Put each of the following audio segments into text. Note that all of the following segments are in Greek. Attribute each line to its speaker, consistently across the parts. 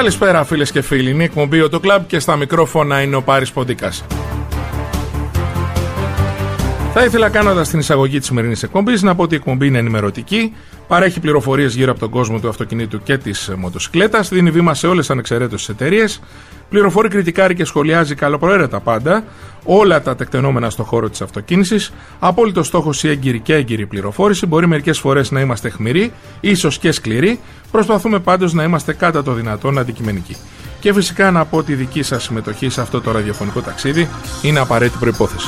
Speaker 1: Καλησπέρα φίλες και φίλοι, είναι η εκπομπή Auto Club και στα μικρόφωνα είναι ο Πάρης Ποντίκας. Θα ήθελα, κάνοντας την εισαγωγή της σημερινής εκπομπής, να πω ότι η εκπομπή είναι ενημερωτική, παρέχει πληροφορίες γύρω από τον κόσμο του αυτοκινήτου και της μοτοσυκλέτας, δίνει βήμα σε όλες ανεξαιρέτως τις εταιρείες, πληροφορεί, κριτικάρει και σχολιάζει καλοπροαίρετα πάντα όλα τα τεκτενόμενα στον χώρο της αυτοκίνησης. Απόλυτο στόχος η έγκυρη και έγκυρη πληροφόρηση. Μπορεί μερικές φορές να είμαστε αιχμηροί, ίσως και σκληροί. Προσπαθούμε πάντως να είμαστε κατά το δυνατόν αντικειμενικοί. Και φυσικά να πω ότι η δική σας συμμετοχή σε αυτό το ραδιοφωνικό ταξίδι είναι απαραίτητη προϋπόθεση.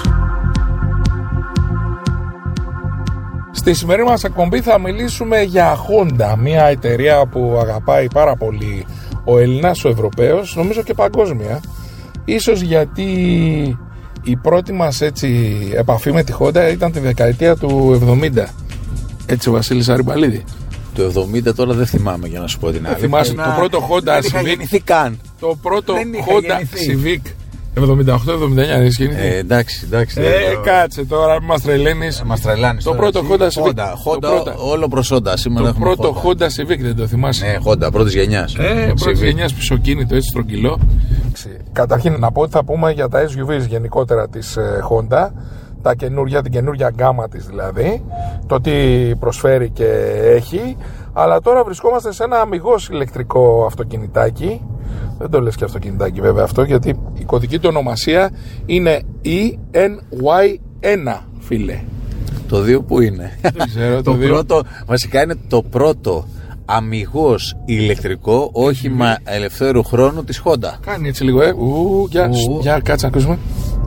Speaker 1: Στη σημερινή μας εκπομπή θα μιλήσουμε για Honda, μια εταιρεία που αγαπάει πάρα πολύ ο Έλληνας, ο Ευρωπαίος, νομίζω και παγκόσμια. Ίσως γιατί η πρώτη μας έτσι επαφή με τη Honda ήταν τη δεκαετία του 70. Έτσι, Βασίλης Αριμπαλίδη.
Speaker 2: Το 70 τώρα δεν θυμάμαι, για να σου πω την άλλη.
Speaker 1: Θυμάσαι το πρώτο Honda
Speaker 2: δεν
Speaker 1: Civic?
Speaker 2: είχα γεννηθεί καν.
Speaker 1: Το πρώτο Honda Civic 78-79 δεν είχε γεννηθεί.
Speaker 2: Εντάξει.
Speaker 1: Κάτσε τώρα, μας τρελαίνεις. Το πρώτο Honda Civic.
Speaker 2: Honda, όλο προς Honda. Σήμερα
Speaker 1: το πρώτο Honda Civic δεν το θυμάσαι?
Speaker 2: Ναι, Honda, πρώτης γενιάς.
Speaker 1: Πρώτης γενιάς, πισωκίνητο, έτσι στρογγυλό. Καταρχήν να πω ότι θα πούμε για τα SUVs γενικότερα της Honda, την καινούργια γκάμα της δηλαδή, το τι προσφέρει και έχει. Αλλά τώρα βρισκόμαστε σε ένα αμιγώς ηλεκτρικό αυτοκινητάκι. Δεν το λες και αυτοκινητάκι βέβαια αυτό, γιατί η κωδική του ονομασία είναι ENY1, φίλε.
Speaker 2: Το 2 που είναι?
Speaker 1: Δεν ξέρω,
Speaker 2: το πρώτο, βασικά είναι το πρώτο αμιγώς ηλεκτρικό όχημα ελευθέρου χρόνου της Honda.
Speaker 1: Κάνει έτσι λίγο, για κάτσε να ακούσουμε.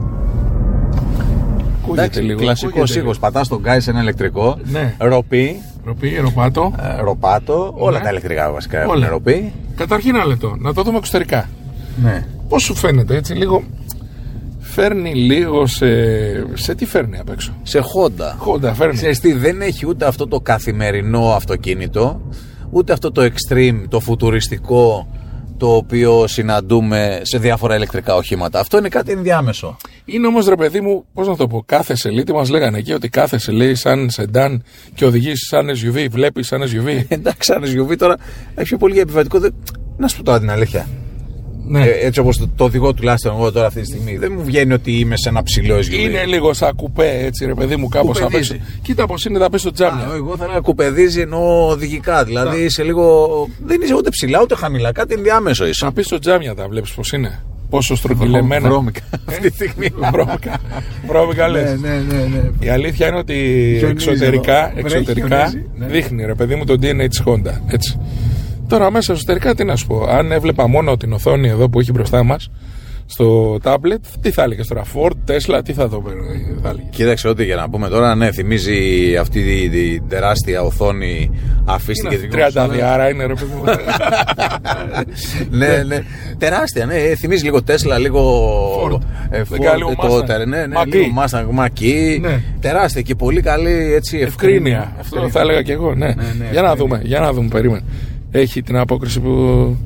Speaker 2: Εντάξει, λίγο. Κλασικός ήχος, πατάς στον γκάι σε ένα ηλεκτρικό.
Speaker 1: Ναι.
Speaker 2: Ροπή,
Speaker 1: ροπάτο.
Speaker 2: όλα τα ηλεκτρικά βασικά έχουν ροπή.
Speaker 1: Καταρχήν ένα λεπτό, να το δούμε εξωτερικά.
Speaker 2: Ναι.
Speaker 1: Πώς σου φαίνεται έτσι λίγο? Φέρνει λίγο σε τι φέρνει απ' έξω?
Speaker 2: Σε Honda
Speaker 1: φέρνει.
Speaker 2: Ξέρεις τι, δεν έχει ούτε αυτό το καθημερινό αυτοκίνητο, ούτε αυτό το extreme, το φουτουριστικό, το οποίο συναντούμε σε διάφορα ηλεκτρικά οχήματα. Αυτό είναι κάτι ενδιάμεσο.
Speaker 1: Είναι όμως, ρε παιδί μου, πώς να το πω, κάθεσαι, λέει, τι μας λέγανε εκεί, ότι κάθεσαι, λέει, σαν σεντάν και οδηγείς σαν SUV, βλέπεις σαν SUV.
Speaker 2: Εντάξει, σαν SUV τώρα έχει πιο πολύ για επιβατικό. Να σου πω τώρα την αλήθεια.
Speaker 1: Ναι.
Speaker 2: Έτσι όπως το οδηγώ τουλάχιστον εγώ τώρα αυτή τη στιγμή, δεν μου βγαίνει ότι είμαι σε ένα ψηλό SUV.
Speaker 1: Είναι λίγο σαν κουπέ, έτσι, ρε παιδί μου, κάπως απ' έξω. Κοίτα πως είναι τα πίσω τζάμια.
Speaker 2: Εγώ θα έλεγα κουπεδίζει ενώ οδηγικά. Δηλαδή είσαι λίγο. Δεν είσαι ούτε ψηλά ούτε χαμηλά. Κάτι ενδιάμεσο είσαι.
Speaker 1: Τα πίσω τζάμια τα βλέπεις πως είναι? Πόσο στρογγυλεμένα.
Speaker 2: Βρώμικα. Αυτή τη στιγμή.
Speaker 1: Βρώμικα λες.
Speaker 2: Ναι.
Speaker 1: Η αλήθεια είναι ότι εξωτερικά δείχνει, ρε παιδί μου, το DNA της Honda. Έτσι. Τώρα μέσα εσωτερικά τι να σου πω? Αν έβλεπα μόνο την οθόνη εδώ που έχει μπροστά μας στο tablet, τι θα έλεγες τώρα? Ford, Tesla, τι θα δω?
Speaker 2: Κοίταξε, ότι για να πούμε τώρα, ναι, θυμίζει αυτή την τεράστια οθόνη αφήστηκε.
Speaker 1: 30 άρα είναι, ρε παιδί μου.
Speaker 2: Ναι, τεράστια, ναι, θυμίζει λίγο Tesla, λίγο
Speaker 1: Ford,
Speaker 2: λίγο Mustang, Mach-E, τεράστια και πολύ καλή έτσι
Speaker 1: ευκρίνεια. Αυτό θα έλεγα και εγώ, ναι. Για να δούμε, περίμενε. Έχει την απόκριση που...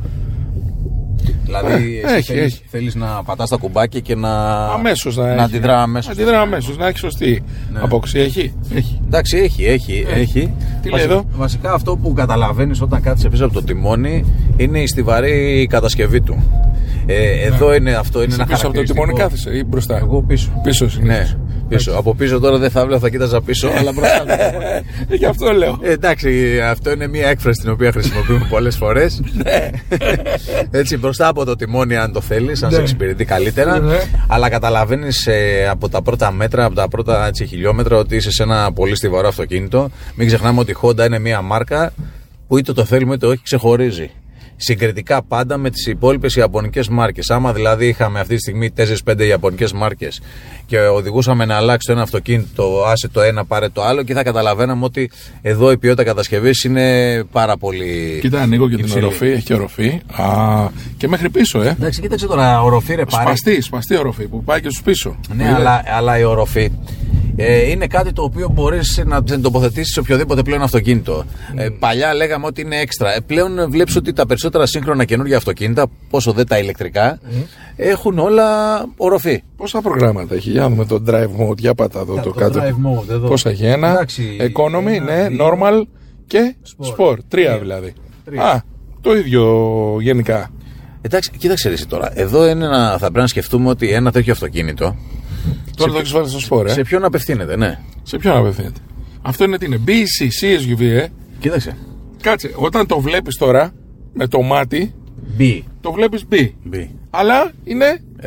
Speaker 2: Δηλαδή θέλεις να πατάς τα κουμπάκια και να αντιδρά αμέσως.
Speaker 1: Να έχει σωστή απόκριση. Έχει.
Speaker 2: Εντάξει, έχει.
Speaker 1: Τι λέει εδώ?
Speaker 2: Βασικά αυτό που καταλαβαίνεις όταν κάθεσαι πίσω από το τιμόνι είναι η στιβαρή κατασκευή του. Εδώ είναι αυτό. Είναι ένα
Speaker 1: πίσω από το τιμόνι κάθεσαι ή μπροστά?
Speaker 2: Εγώ πίσω.
Speaker 1: Ναι.
Speaker 2: Πίσω. Από πίσω τώρα δεν θα βλέπω, θα κοίταζα πίσω, αλλά μπροστά.
Speaker 1: Γι' αυτό λέω.
Speaker 2: Εντάξει, αυτό είναι μια έκφραση την οποία χρησιμοποιούμε πολλές φορές. Έτσι, μπροστά από το τιμόνι, αν το θέλεις, αν σε εξυπηρετεί καλύτερα. Αλλά καταλαβαίνεις από τα πρώτα μέτρα, από τα πρώτα χιλιόμετρα, ότι είσαι σε ένα πολύ στιβαρό αυτοκίνητο. Μην ξεχνάμε ότι η Honda είναι μια μάρκα που είτε το θέλουμε είτε όχι ξεχωρίζει. Συγκριτικά πάντα με τις υπόλοιπες ιαπωνικές μάρκες. Άμα δηλαδή είχαμε αυτή τη στιγμή 4-5 ιαπωνικές μάρκες και οδηγούσαμε να αλλάξει το ένα αυτοκίνητο, άσε το ένα, πάρε το άλλο, και θα καταλαβαίναμε ότι εδώ η ποιότητα κατασκευής είναι πάρα πολύ.
Speaker 1: Κοίτα, ανοίγω και την οροφή, έχει και οροφή. Και μέχρι πίσω,
Speaker 2: Εντάξει, κοίταξε τώρα, οροφή ρε πάρε.
Speaker 1: Σπαστή οροφή που πάει και στους πίσω.
Speaker 2: Ναι, αλλά η οροφή είναι κάτι το οποίο μπορείς να τοποθετήσεις σε οποιοδήποτε πλέον αυτοκίνητο. Παλιά λέγαμε ότι είναι έξτρα. Πλέον βλέπεις ότι τα περισσότερα σύγχρονα καινούργια αυτοκίνητα, πόσο δε τα ηλεκτρικά, έχουν όλα οροφή.
Speaker 1: Πόσα προγράμματα έχει? Για να δούμε το drive mode, για πάτα εδώ το κάτω. Πόσα έχει? Ένα, economy, ναι, normal και sport. 3 δηλαδή. Το ίδιο γενικά.
Speaker 2: Εντάξει, κοίταξε εσύ τώρα. Εδώ είναι θα πρέπει να σκεφτούμε ότι ένα τέτοιο αυτοκίνητο.
Speaker 1: Τώρα το έχεις βάλει στο σπορ,
Speaker 2: Σε ποιον απευθύνεται, ναι.
Speaker 1: Σε ποιον απευθύνεται. Αυτό είναι τι είναι. BC, CSUV,
Speaker 2: Κοίταξε.
Speaker 1: Κάτσε, όταν το βλέπεις τώρα με το μάτι,
Speaker 2: B.
Speaker 1: το βλέπεις B. Αλλά είναι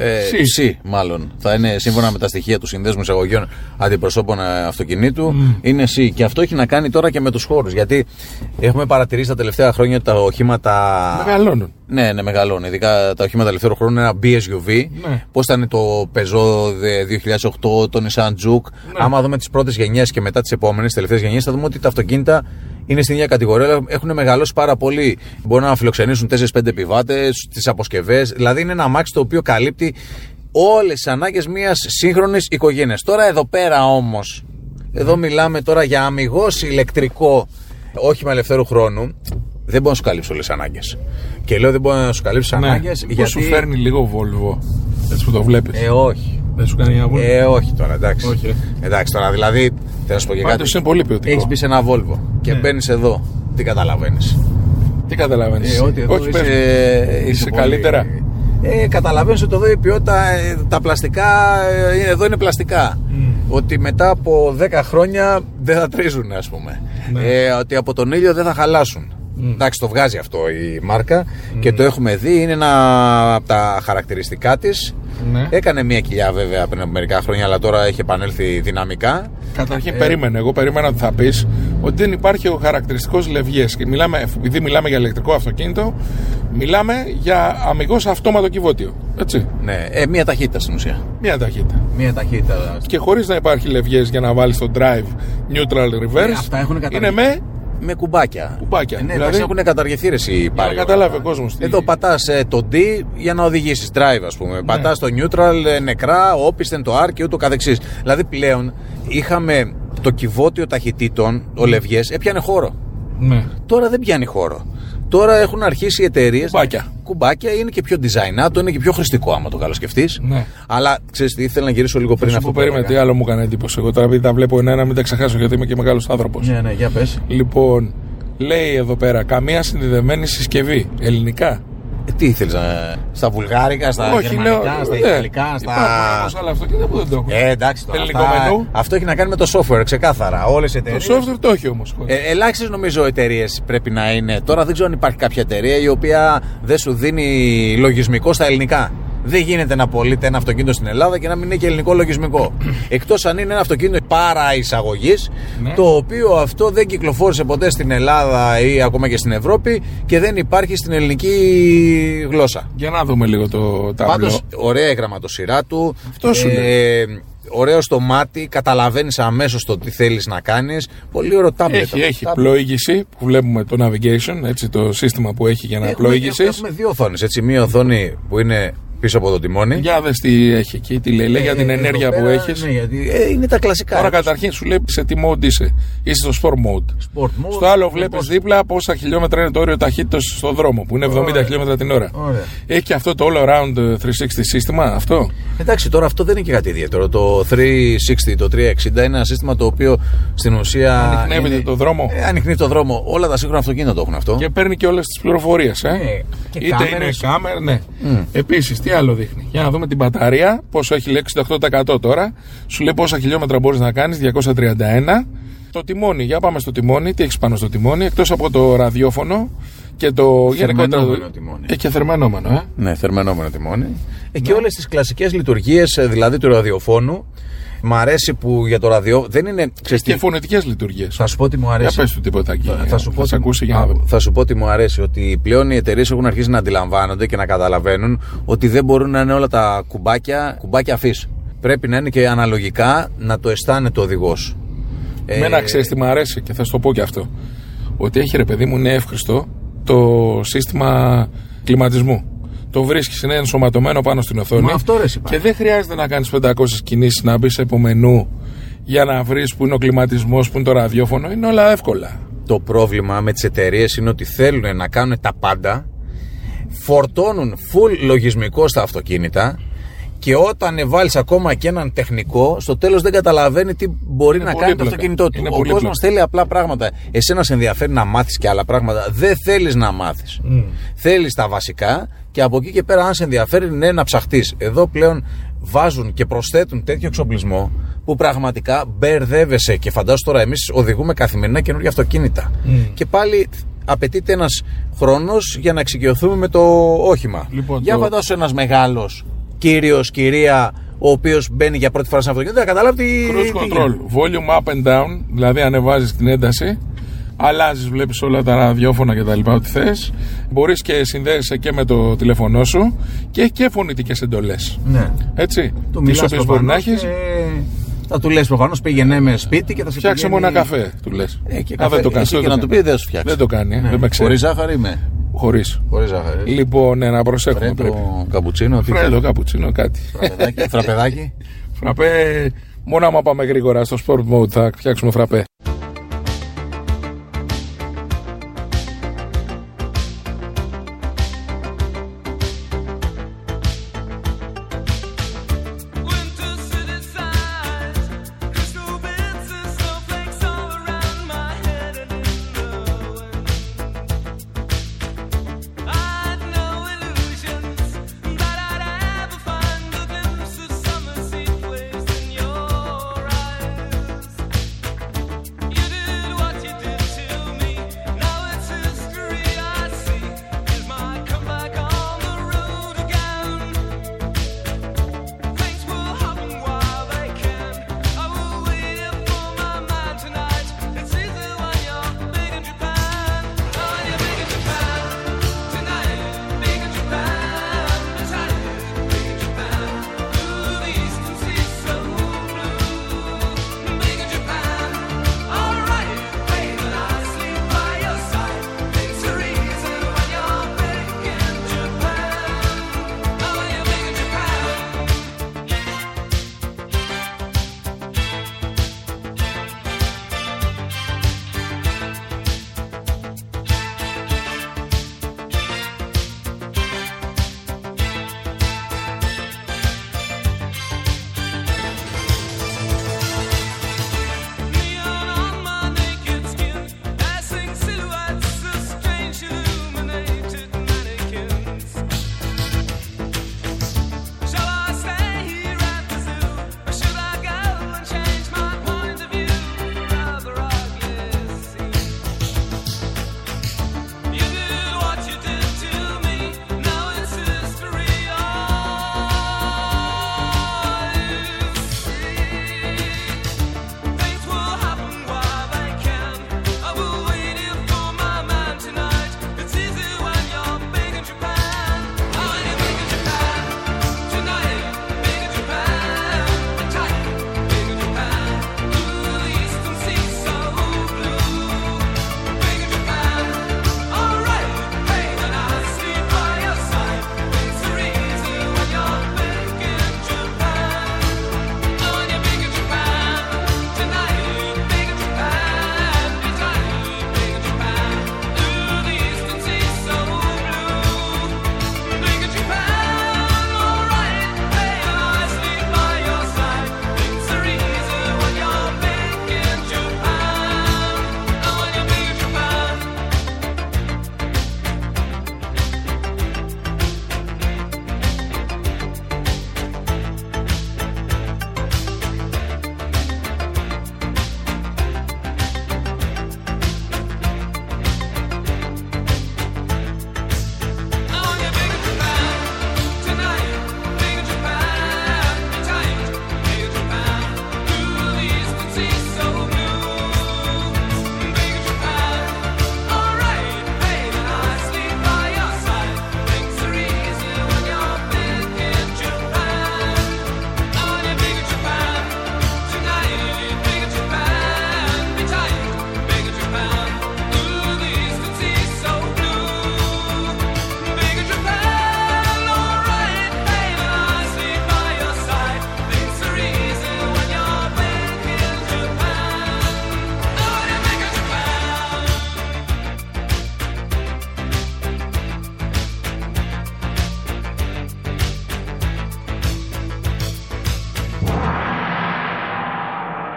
Speaker 2: C, μάλλον. Θα είναι σύμφωνα με τα στοιχεία του Συνδέσμου Εισαγωγών Αντιπροσώπων Αυτοκινήτου. Είναι C. Και αυτό έχει να κάνει τώρα και με τους χώρους. Γιατί έχουμε παρατηρήσει τα τελευταία χρόνια ότι τα οχήματα.
Speaker 1: Μεγαλώνουν.
Speaker 2: Ναι, μεγαλώνουν. Ειδικά τα οχήματα ελευθέρου χρόνου είναι ένα BSUV.
Speaker 1: Ναι.
Speaker 2: Πώς ήταν το Peugeot 2008, το Nissan Juke.
Speaker 1: Ναι.
Speaker 2: Άμα δούμε τις πρώτες γενιές και μετά τις επόμενες, τελευταίες γενιές, θα δούμε ότι τα αυτοκίνητα είναι στην ίδια κατηγορία. Έχουν μεγαλώσει πάρα πολύ. Μπορούν να φιλοξενήσουν 4-5 επιβάτες, τις αποσκευές. Δηλαδή είναι ένα αμάξι το οποίο καλύπτει όλες τις ανάγκες μιας σύγχρονης οικογένειας. Τώρα εδώ πέρα όμως, εδώ μιλάμε τώρα για αμιγώς ηλεκτρικό όχημα ελευθέρου χρόνου. Δεν μπορεί να σου καλύψει όλες τις ανάγκες. Και λέω δεν μπορεί να σου καλύψει τις ανάγκες.
Speaker 1: Γιατί σου φέρνει λίγο Volvo. Έτσι που το βλέπεις.
Speaker 2: Όχι.
Speaker 1: Δεν σου κάνει μια Volvo.
Speaker 2: Όχι τώρα, εντάξει.
Speaker 1: Όχι.
Speaker 2: Εντάξει τώρα, δηλαδή. Θέλω να σου πω και κάτι.
Speaker 1: Πάντως είναι πολύ ποιοτικό.
Speaker 2: Έχεις μπει σε ένα Volvo και μπαίνεις εδώ. Τι καταλαβαίνεις?
Speaker 1: Τι καταλαβαίνεις?
Speaker 2: Ότι εδώ
Speaker 1: Όχι,
Speaker 2: είσαι πολύ...
Speaker 1: καλύτερα.
Speaker 2: Καταλαβαίνεις ότι εδώ η ποιότητα, τα πλαστικά, εδώ είναι πλαστικά. Ότι μετά από 10 χρόνια δεν θα τρίζουν, ας πούμε. Ότι από τον ήλιο δεν θα χαλάσουν. Εντάξει, το βγάζει αυτό η μάρκα και το έχουμε δει. Είναι ένα από τα χαρακτηριστικά της. Έκανε μια κοιλιά βέβαια πριν από μερικά χρόνια, αλλά τώρα έχει επανέλθει δυναμικά.
Speaker 1: Καταρχήν εγώ περίμενα ότι θα πεις ότι δεν υπάρχει ο χαρακτηριστικός λευγές. Επειδή μιλάμε για ηλεκτρικό αυτοκίνητο, μιλάμε για αμιγώς αυτόματο κυβότιο. Έτσι.
Speaker 2: Ναι, μια ταχύτητα στην ουσία.
Speaker 1: Μια
Speaker 2: ταχύτητα.
Speaker 1: Και χωρίς να υπάρχει λευγές για να βάλεις το drive neutral reverse.
Speaker 2: Αυτά έχουν
Speaker 1: είναι με
Speaker 2: κουμπάκια.
Speaker 1: Ναι,
Speaker 2: δηλαδή έχουν καταργηθεί οι
Speaker 1: για να καταλάβει ο κόσμος.
Speaker 2: Εδώ πατάς το D για να οδηγήσεις drive, ας πούμε. Πατάς το neutral, νεκρά, όπισθεν το R και ούτω καθεξής. Δηλαδή πλέον είχαμε το κυβότιο ταχυτήτων, ο λευγές, έπιανε χώρο.
Speaker 1: Ναι.
Speaker 2: Τώρα δεν πιάνει χώρο. Τώρα έχουν αρχίσει οι εταιρείες. Κουμπάκια είναι και πιο design, είναι και πιο χρηστικό άμα το καλοσκεφτείς.
Speaker 1: Ναι.
Speaker 2: Αλλά ξέρεις τι, ήθελα να γυρίσω λίγο πριν αυτό.
Speaker 1: Περίμενε, τι άλλο μου έκανε εντύπωση. Εγώ τώρα τα βλέπω ένα, μην τα ξεχάσω γιατί είμαι και μεγάλος άνθρωπος.
Speaker 2: Ναι, για πες.
Speaker 1: Λοιπόν, λέει εδώ πέρα καμία συνδεδεμένη συσκευή. Ελληνικά.
Speaker 2: Τι ήθελες, στα βουλγάρικα, στα γερμανικά, στα ιταλικά, στα.
Speaker 1: Υπάρχουν άλλα αυτοκίνητα που δεν το έχουν.
Speaker 2: Εντάξει, αυτό έχει να κάνει με το software, ξεκάθαρα. Όλες οι εταιρείες.
Speaker 1: Το software το έχει όμως.
Speaker 2: Ελάχιστες νομίζω εταιρείες πρέπει να είναι. Τώρα δεν ξέρω αν υπάρχει κάποια εταιρεία η οποία δεν σου δίνει λογισμικό στα ελληνικά. Δεν γίνεται να πωλείται ένα αυτοκίνητο στην Ελλάδα και να μην είναι και ελληνικό λογισμικό. Εκτός αν είναι ένα αυτοκίνητο παραεισαγωγής, το οποίο αυτό δεν κυκλοφόρησε ποτέ στην Ελλάδα ή ακόμα και στην Ευρώπη και δεν υπάρχει στην ελληνική γλώσσα.
Speaker 1: Για να δούμε λίγο το τάμπλο.
Speaker 2: Πάντως, ωραία η γραμματοσυρά του.
Speaker 1: Αυτό σου λέει.
Speaker 2: Ωραίο στο μάτι, καταλαβαίνεις αμέσως το τι θέλεις να κάνεις. Πολύ ωραίο τάμπλετ.
Speaker 1: Έχει πλοήγηση που βλέπουμε το navigation, έτσι, το σύστημα που έχει για να πλοήγησης.
Speaker 2: Έχουμε δύο οθόνες, έτσι, μία οθόνη που είναι πίσω από το τιμόνι.
Speaker 1: Για δες τι έχει εκεί, τι λέει για την ενέργεια που έχεις.
Speaker 2: Ναι, γιατί είναι τα κλασικά.
Speaker 1: Τώρα καταρχήν σου λέει σε τι mode είσαι. Είσαι στο sport mode. Στο άλλο βλέπεις δίπλα πόσα χιλιόμετρα είναι το όριο ταχύτητας στον δρόμο, που είναι 70 χιλιόμετρα την ώρα. Έχει και αυτό το all around 360 σύστημα αυτό.
Speaker 2: Εντάξει, τώρα αυτό δεν είναι και κάτι ιδιαίτερο. Το 360, το 360 είναι ένα σύστημα το οποίο στην ουσία.
Speaker 1: Ανιχνεύεται το δρόμο.
Speaker 2: Ανιχνεύει το δρόμο. Όλα τα σύγχρονα αυτοκίνητα το έχουν αυτό.
Speaker 1: Και παίρνει και όλες τις πληροφορίες.
Speaker 2: Είτε
Speaker 1: είναι κάμερα, ναι. Επίσης, τι άλλο δείχνει. Για να δούμε την μπαταρία. Πόσο έχει, λέει 68% τώρα. Σου λέει πόσα χιλιόμετρα μπορείς να κάνεις, 231. Το τιμόνι, για πάμε στο τιμόνι. Τι έχεις πάνω στο τιμόνι, εκτός από το ραδιόφωνο και το
Speaker 2: θερμενόμενο τιμόνι.
Speaker 1: Έχει και θερμενόμενο,
Speaker 2: Ναι, θερμενόμενο τιμόνι. Και όλες τις κλασικές λειτουργίες, δηλαδή του ραδιοφώνου. Μ' αρέσει που για το ραδιόφωνο δεν είναι.
Speaker 1: Και φωνητικές λειτουργίες.
Speaker 2: Θα σου πω τι μου αρέσει.
Speaker 1: Για πες του τίποτα εκεί.
Speaker 2: Θα σου πω τι μου αρέσει. Ότι πλέον οι εταιρείες έχουν αρχίσει να αντιλαμβάνονται και να καταλαβαίνουν ότι δεν μπορούν να είναι όλα τα κουμπάκια αφής. Πρέπει να είναι και αναλογικά να το αισθάνεται ο οδηγός.
Speaker 1: Εμένα ξέρεις τι μου αρέσει και θα σου το πω και αυτό. Ότι έχει, ρε παιδί μου, είναι εύχριστο το σύστημα κλιματισμού. Το βρίσκεις, είναι ενσωματωμένο πάνω στην οθόνη. Και δεν χρειάζεται να κάνεις 500 κινήσεις, να μπεις από μενού για να βρεις που είναι ο κλιματισμός, που είναι το ραδιόφωνο. Είναι όλα εύκολα.
Speaker 2: Το πρόβλημα με τις εταιρείες είναι ότι θέλουν να κάνουν τα πάντα, φορτώνουν full λογισμικό στα αυτοκίνητα Και όταν βάλεις ακόμα και έναν τεχνικό, στο τέλος δεν καταλαβαίνει τι μπορεί να κάνει το αυτοκίνητό του. Ο κόσμος θέλει απλά πράγματα. Εσένα σε ενδιαφέρει να μάθεις και άλλα πράγματα. Δεν θέλεις να μάθεις. Θέλεις τα βασικά και από εκεί και πέρα, αν σε ενδιαφέρει, ναι, να ψαχτείς. Εδώ πλέον βάζουν και προσθέτουν τέτοιο εξοπλισμό που πραγματικά μπερδεύεσαι. Και φαντάσου τώρα, εμείς οδηγούμε καθημερινά καινούργια αυτοκίνητα. Και πάλι απαιτείται ένας χρόνος για να εξοικειωθούμε με το όχημα. Λοιπόν, για φαντάσου ένας μεγάλος κύριος, κυρία, ο οποίος μπαίνει για πρώτη φορά σε αυτοκίνητο, δεν καταλάβει τι.
Speaker 3: Cruise control, volume up and down, δηλαδή ανεβάζεις την ένταση, αλλάζεις, βλέπεις όλα τα ραδιόφωνα και τα λοιπά, ό,τι θες. Μπορείς και συνδέεσαι και με το τηλέφωνό σου και έχει και φωνητικές εντολές. Ναι. Έτσι. Τις οποίες μπορεί να έχεις.
Speaker 2: Θα του λες προφανώς πήγαινε με σπίτι και θα σου
Speaker 3: φτιάξε μου ένα καφέ, του λες.
Speaker 2: Δεν το κάνει. Και να του πει δεν σου φτιάξει.
Speaker 3: Δεν το κάνει, δεν με ξέρει.
Speaker 2: Χωρίς ζάχαρη με.
Speaker 3: Χωρίς
Speaker 2: ζάχαρη.
Speaker 3: Λοιπόν, να προσέχουμε.
Speaker 2: Φρέ το καπουτσίνο.
Speaker 3: Φρέ το καπουτσίνο, κάτι.
Speaker 2: Φραπεδάκι.
Speaker 3: Φραπέ, μόνο άμα πάμε γρήγορα στο sport mode θα φτιάξουμε φραπέ.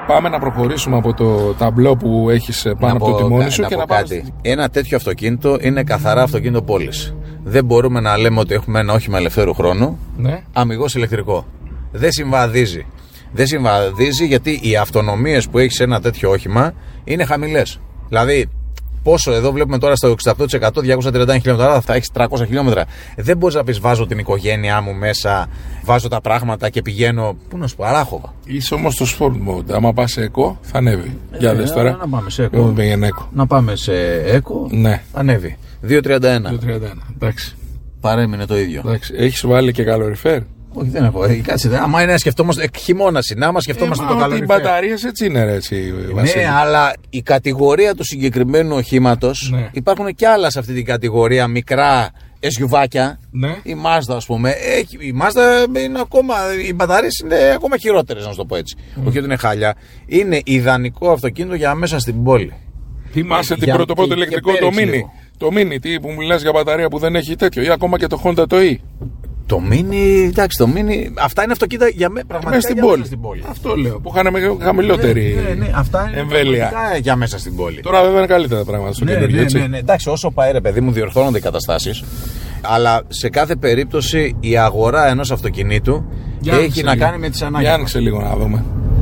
Speaker 3: πάμε να προχωρήσουμε από το ταμπλό που έχεις πάνω από το τιμόνι σου και να πάμε.
Speaker 2: Ένα τέτοιο αυτοκίνητο είναι καθαρά αυτοκίνητο πόλης. Δεν μπορούμε να λέμε ότι έχουμε ένα όχημα ελευθέρου χρόνου,
Speaker 3: ναι,
Speaker 2: αμιγώς ηλεκτρικό. Δεν συμβαδίζει. Δεν συμβαδίζει γιατί οι αυτονομίες που έχει σε ένα τέτοιο όχημα είναι χαμηλές. Δηλαδή, πόσο εδώ βλέπουμε τώρα στο 68%, 239 χιλιόμετρα, θα έχεις 300 χιλιόμετρα. Δεν μπορείς να πεις βάζω την οικογένειά μου μέσα, βάζω τα πράγματα και πηγαίνω. Πού να σου πω, Αράχοβα.
Speaker 3: Είσαι όμως στο sport mode. Άμα πας σε eco, θα ανέβει. Για δες τώρα.
Speaker 2: Να πάμε σε eco. Να πάμε σε eco.
Speaker 3: Ναι.
Speaker 2: Θα ανέβει. 2.31.
Speaker 3: Εντάξει.
Speaker 2: Παρέμεινε το ίδιο.
Speaker 3: Εντάξει. Έχεις βάλει και καλοριφέρ?
Speaker 2: Όχι, δεν έχω. Κάτσε, άμα είναι να σκεφτόμαστε. Χειμώνα είναι, άμα σκεφτόμαστε το καλοριφέρ.
Speaker 3: Οι μπαταρίες έτσι είναι, ρε, έτσι, Βασίλη.
Speaker 2: Ναι, αλλά η κατηγορία του συγκεκριμένου οχήματος, ναι, υπάρχουν και άλλα σε αυτή την κατηγορία, μικρά SUV-κια.
Speaker 3: Ναι.
Speaker 2: Η Mazda, ας πούμε. Η Mazda είναι ακόμα. Οι μπαταρίες είναι ακόμα χειρότερες, να σου το πω έτσι. Όχι ότι είναι χάλια. Είναι ιδανικό αυτοκίνητο για μέσα στην πόλη.
Speaker 3: Θυμάσαι την πρώτο ηλεκτρικό, το Mini. Το Mini, τι που μιλάς για μπαταρία που δεν έχει τέτοιο, ή ακόμα και το Honda το E.
Speaker 2: Το Mini, εντάξει, το Mini, αυτά είναι αυτοκίνητα για πραγματικά
Speaker 3: μέσα στην πόλη. Αυτό λέω, που είχαν χαμηλότερη
Speaker 2: αυτά είναι
Speaker 3: εμβέλεια
Speaker 2: για μέσα στην πόλη.
Speaker 3: Τώρα βέβαια είναι καλύτερα τα πράγματα στο καινούργιο, έτσι.
Speaker 2: Ναι, εντάξει, όσο πάει ρε παιδί μου, διορθώνονται οι καταστάσεις. Αλλά σε κάθε περίπτωση η αγορά ενός αυτοκινήτου έχει να κάνει με τις ανάγκες.
Speaker 3: Για άνοιξε λίγο να δούμε.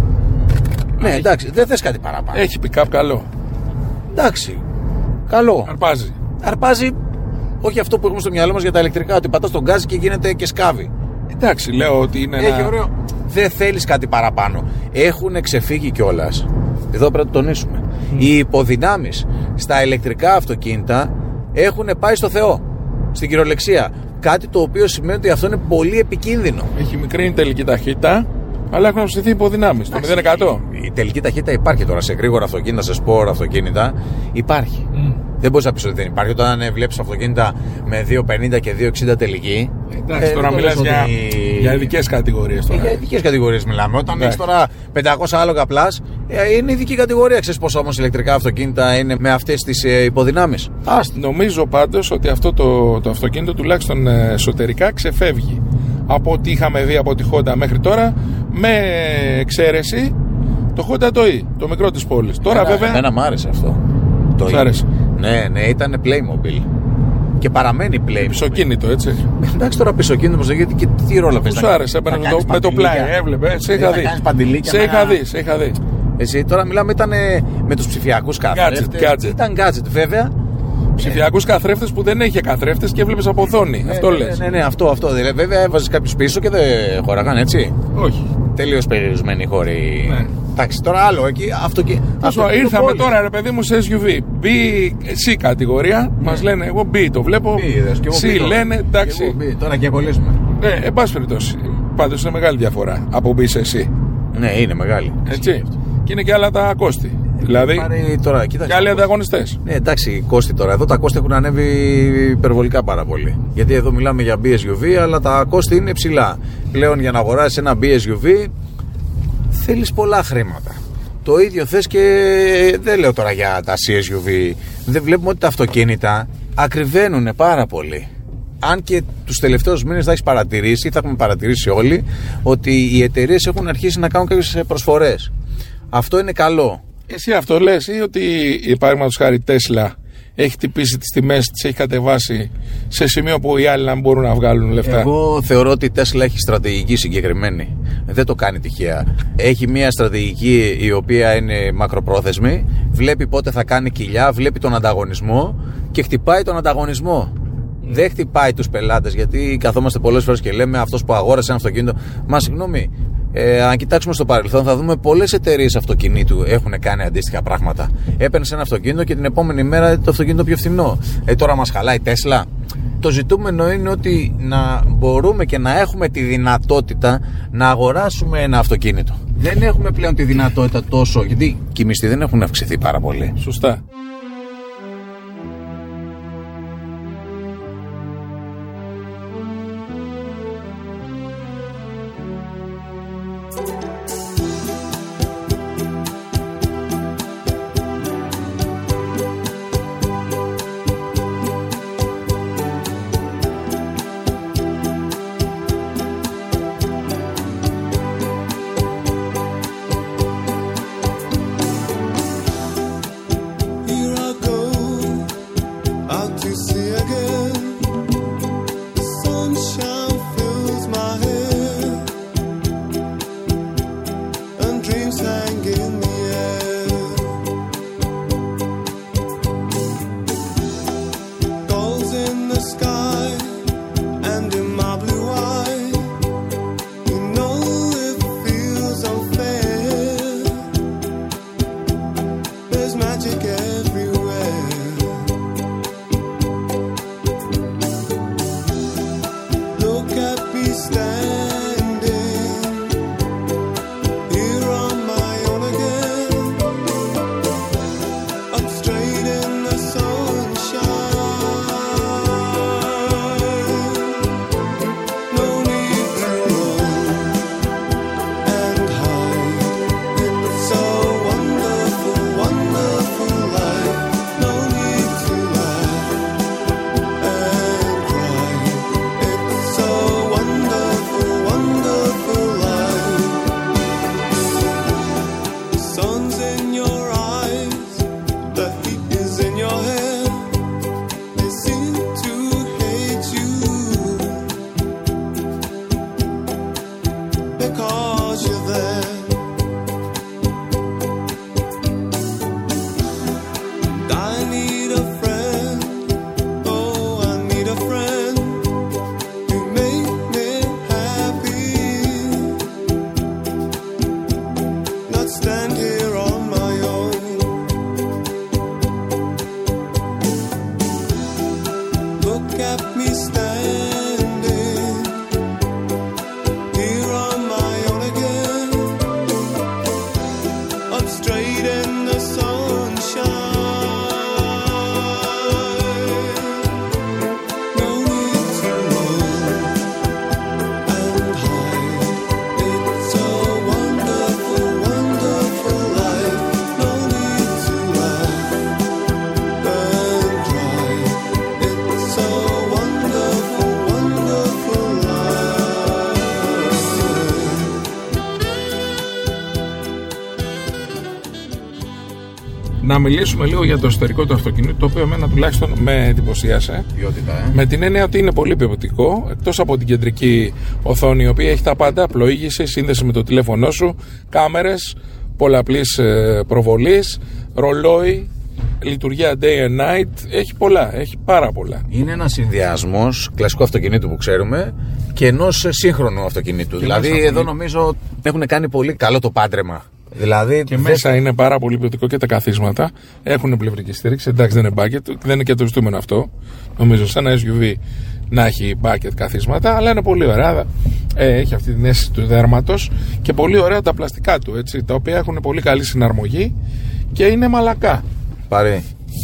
Speaker 2: Ναι, εντάξει, δεν θες κάτι παραπάνω.
Speaker 3: Έχει pick-up καλό.
Speaker 2: Εντάξει, καλό. Αρπάζει. Όχι αυτό που έχουμε στο μυαλό μας για τα ηλεκτρικά, ότι πατάς τον γκάζ και γίνεται και σκάβει.
Speaker 3: Εντάξει, λέω ότι είναι.
Speaker 2: Έχει ωραίο. Δεν θέλεις κάτι παραπάνω. Έχουν ξεφύγει κιόλας. Εδώ πρέπει να το τονίσουμε. Οι υποδυνάμεις στα ηλεκτρικά αυτοκίνητα έχουν πάει στο Θεό. Στην κυριολεξία. Κάτι το οποίο σημαίνει ότι αυτό είναι πολύ επικίνδυνο.
Speaker 3: Έχει μικρή τελική ταχύτητα, αλλά έχουν αυξηθεί υποδυνάμεις. Το 0%.
Speaker 2: Η τελική ταχύτητα υπάρχει τώρα σε γρήγορα αυτοκίνητα, σε σπορ αυτοκίνητα. Υπάρχει. Δεν μπορείς να πεις ότι δεν υπάρχει. Όταν βλέπεις αυτοκίνητα με 2.50 και 2.60 τελική.
Speaker 3: Εντάξει, τώρα μιλάς για ειδικές κατηγορίες.
Speaker 2: Για ειδικές κατηγορίες μιλάμε. Όταν έχεις τώρα 500 άλογα πλάς, είναι ειδική κατηγορία. Ξέρεις πόσο όμως ηλεκτρικά αυτοκίνητα είναι με αυτές τις υποδυνάμεις.
Speaker 3: Νομίζω πάντως ότι αυτό το αυτοκίνητο τουλάχιστον εσωτερικά ξεφεύγει από ό,τι είχαμε δει από τη Honda μέχρι τώρα, με εξαίρεση το Honda το E, το μικρό της πόλης. Τώρα βέβαια.
Speaker 2: Εμένα μου άρεσε αυτό.
Speaker 3: Σ' άρεσε?
Speaker 2: Ναι, ήταν Playmobil. Και παραμένει Playmobil.
Speaker 3: Πισωκίνητο, έτσι.
Speaker 2: Εντάξει, τώρα πισωκίνητο, γιατί και τι ρόλο παίζει.
Speaker 3: Σου άρεσε, με το πλάι, έβλεπε. Σε είχα δει. Σε είχα δει.
Speaker 2: Εσύ τώρα μιλάμε, ήταν με τους ψηφιακούς καθρέφτες. Ήταν gadget, βέβαια.
Speaker 3: Ψηφιακούς καθρέφτες που δεν είχε καθρέφτες και έβλεπες από οθόνη. Αυτό λες.
Speaker 2: Ναι, αυτό. Δηλαδή, βέβαια έβαζες κάποιους πίσω και δεν χωράγαν, έτσι.
Speaker 3: Όχι.
Speaker 2: Τελείως περιορισμένοι οι χώροι. Εντάξει, τώρα άλλο εκεί.
Speaker 3: Ήρθαμε τώρα, ρε παιδί μου, σε SUV. B, C κατηγορία. Μας λένε, εγώ B το βλέπω. C λένε, εντάξει.
Speaker 2: Τώρα και κολλήσουμε.
Speaker 3: Ναι, εν πάση περιπτώσει. Πάντως είναι μεγάλη διαφορά από B σε C.
Speaker 2: Ναι, είναι μεγάλη.
Speaker 3: Έτσι. Και είναι και άλλα τα κόστη. Δηλαδή,
Speaker 2: τώρα,
Speaker 3: και άλλοι ανταγωνιστές.
Speaker 2: Ναι, εντάξει, κόστη τώρα. Εδώ τα κόστη έχουν ανέβει υπερβολικά πάρα πολύ. Γιατί εδώ μιλάμε για BSUV, αλλά τα κόστη είναι ψηλά. Πλέον για να αγοράσεις ένα BSUV θέλεις πολλά χρήματα. Το ίδιο θες και δεν λέω τώρα για τα CSUV. Δεν βλέπουμε ότι τα αυτοκίνητα ακριβένουν πάρα πολύ. Αν και τους τελευταίους μήνες θα έχεις παρατηρήσει, θα έχουμε παρατηρήσει όλοι, ότι οι εταιρείες έχουν αρχίσει να κάνουν κάποιες προσφορές. Αυτό είναι καλό.
Speaker 3: Εσύ αυτό λες ή ότι παραδείγματος χάρη Tesla έχει τυπήσει τις τιμές, τις έχει κατεβάσει σε σημείο που οι άλλοι να μπορούν να βγάλουν λεφτά?
Speaker 2: Εγώ θεωρώ ότι η Tesla έχει στρατηγική συγκεκριμένη. Δεν το κάνει τυχαία. Έχει μια στρατηγική η οποία είναι μακροπρόθεσμη. Βλέπει πότε θα κάνει κοιλιά, βλέπει τον ανταγωνισμό και χτυπάει τον ανταγωνισμό. Δεν χτυπάει τους πελάτες, γιατί καθόμαστε πολλές φορές και λέμε αυτός που αγόρασε ένα αυτοκίνητο. Μα συγγνώμη, αν κοιτάξουμε στο παρελθόν, θα δούμε πολλές εταιρείες αυτοκινήτου έχουν κάνει αντίστοιχα πράγματα. Έπαιρνες ένα αυτοκίνητο και την επόμενη μέρα το αυτοκίνητο πιο φθηνό. Τώρα μας χαλάει Tesla. Το ζητούμενο είναι ότι να μπορούμε και να έχουμε τη δυνατότητα να αγοράσουμε ένα αυτοκίνητο. Δεν έχουμε πλέον τη δυνατότητα τόσο, γιατί και οι μισθοί δεν έχουν αυξηθεί πάρα πολύ.
Speaker 3: Σωστά. Να μιλήσουμε λίγο για το εσωτερικό του αυτοκινήτου, το οποίο εμένα τουλάχιστον με εντυπωσίασε.
Speaker 2: Ποιότητα,
Speaker 3: με την έννοια ότι είναι πολύ ποιοτικό, εκτός από την κεντρική οθόνη, η οποία έχει τα πάντα: πλοήγηση, σύνδεση με το τηλέφωνό σου, κάμερες πολλαπλής προβολής, ρολόι, λειτουργία day and night. Έχει πολλά, έχει πάρα πολλά.
Speaker 2: Είναι ένας συνδυασμός κλασικού αυτοκινήτου που ξέρουμε και ενός σύγχρονου αυτοκινήτου. Δηλαδή, εδώ νομίζω έχουν κάνει πολύ καλό το πάντρεμα. Δηλαδή,
Speaker 3: και μέσα είναι πάρα πολύ ποιοτικό και τα καθίσματα. Έχουν πλευρική στήριξη. Εντάξει, δεν είναι bucket, δεν είναι και το ζητούμενο αυτό. Νομίζω σε ένα SUV να έχει bucket καθίσματα, αλλά είναι πολύ ωραία. Έχει αυτή την αίσθηση του δέρματος και πολύ ωραία τα πλαστικά του, έτσι, τα οποία έχουν πολύ καλή συναρμογή και είναι μαλακά.
Speaker 2: Πάρε,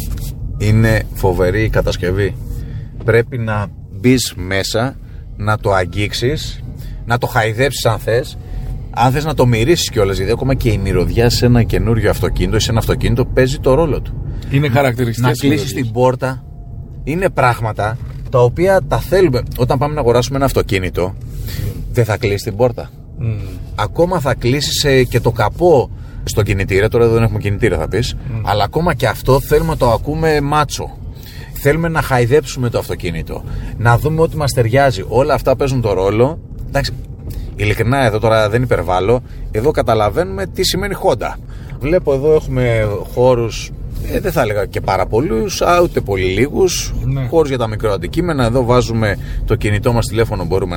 Speaker 2: είναι φοβερή η κατασκευή. Πρέπει να μπεις μέσα, να το αγγίξεις, να το χαϊδέψεις αν θες. Αν θες να το μυρίσεις κιόλας, γιατί ακόμα και η μυρωδιά σε ένα καινούριο αυτοκίνητο ή σε ένα αυτοκίνητο παίζει το ρόλο του.
Speaker 3: Είναι χαρακτηριστικές.
Speaker 2: Να κλείσεις την πόρτα. Είναι πράγματα τα οποία τα θέλουμε. Όταν πάμε να αγοράσουμε ένα αυτοκίνητο, δεν θα κλείσεις την πόρτα. Ακόμα θα κλείσεις και το καπό στον κινητήρα. Τώρα δεν έχουμε κινητήρα, θα πεις. Αλλά ακόμα και αυτό θέλουμε να το ακούμε μάτσο. Θέλουμε να χαϊδέψουμε το αυτοκίνητο. Να δούμε ότι μας ταιριάζει. Όλα αυτά παίζουν το ρόλο. Εντάξει. Ειλικρινά, εδώ τώρα δεν υπερβάλλω. Εδώ καταλαβαίνουμε τι σημαίνει Honda. Βλέπω εδώ έχουμε χώρους, δεν θα έλεγα και πάρα πολλούς, ούτε πολύ λίγους. Ναι. Χώρους για τα μικρό αντικείμενα. Εδώ βάζουμε το κινητό μας τηλέφωνο, μπορούμε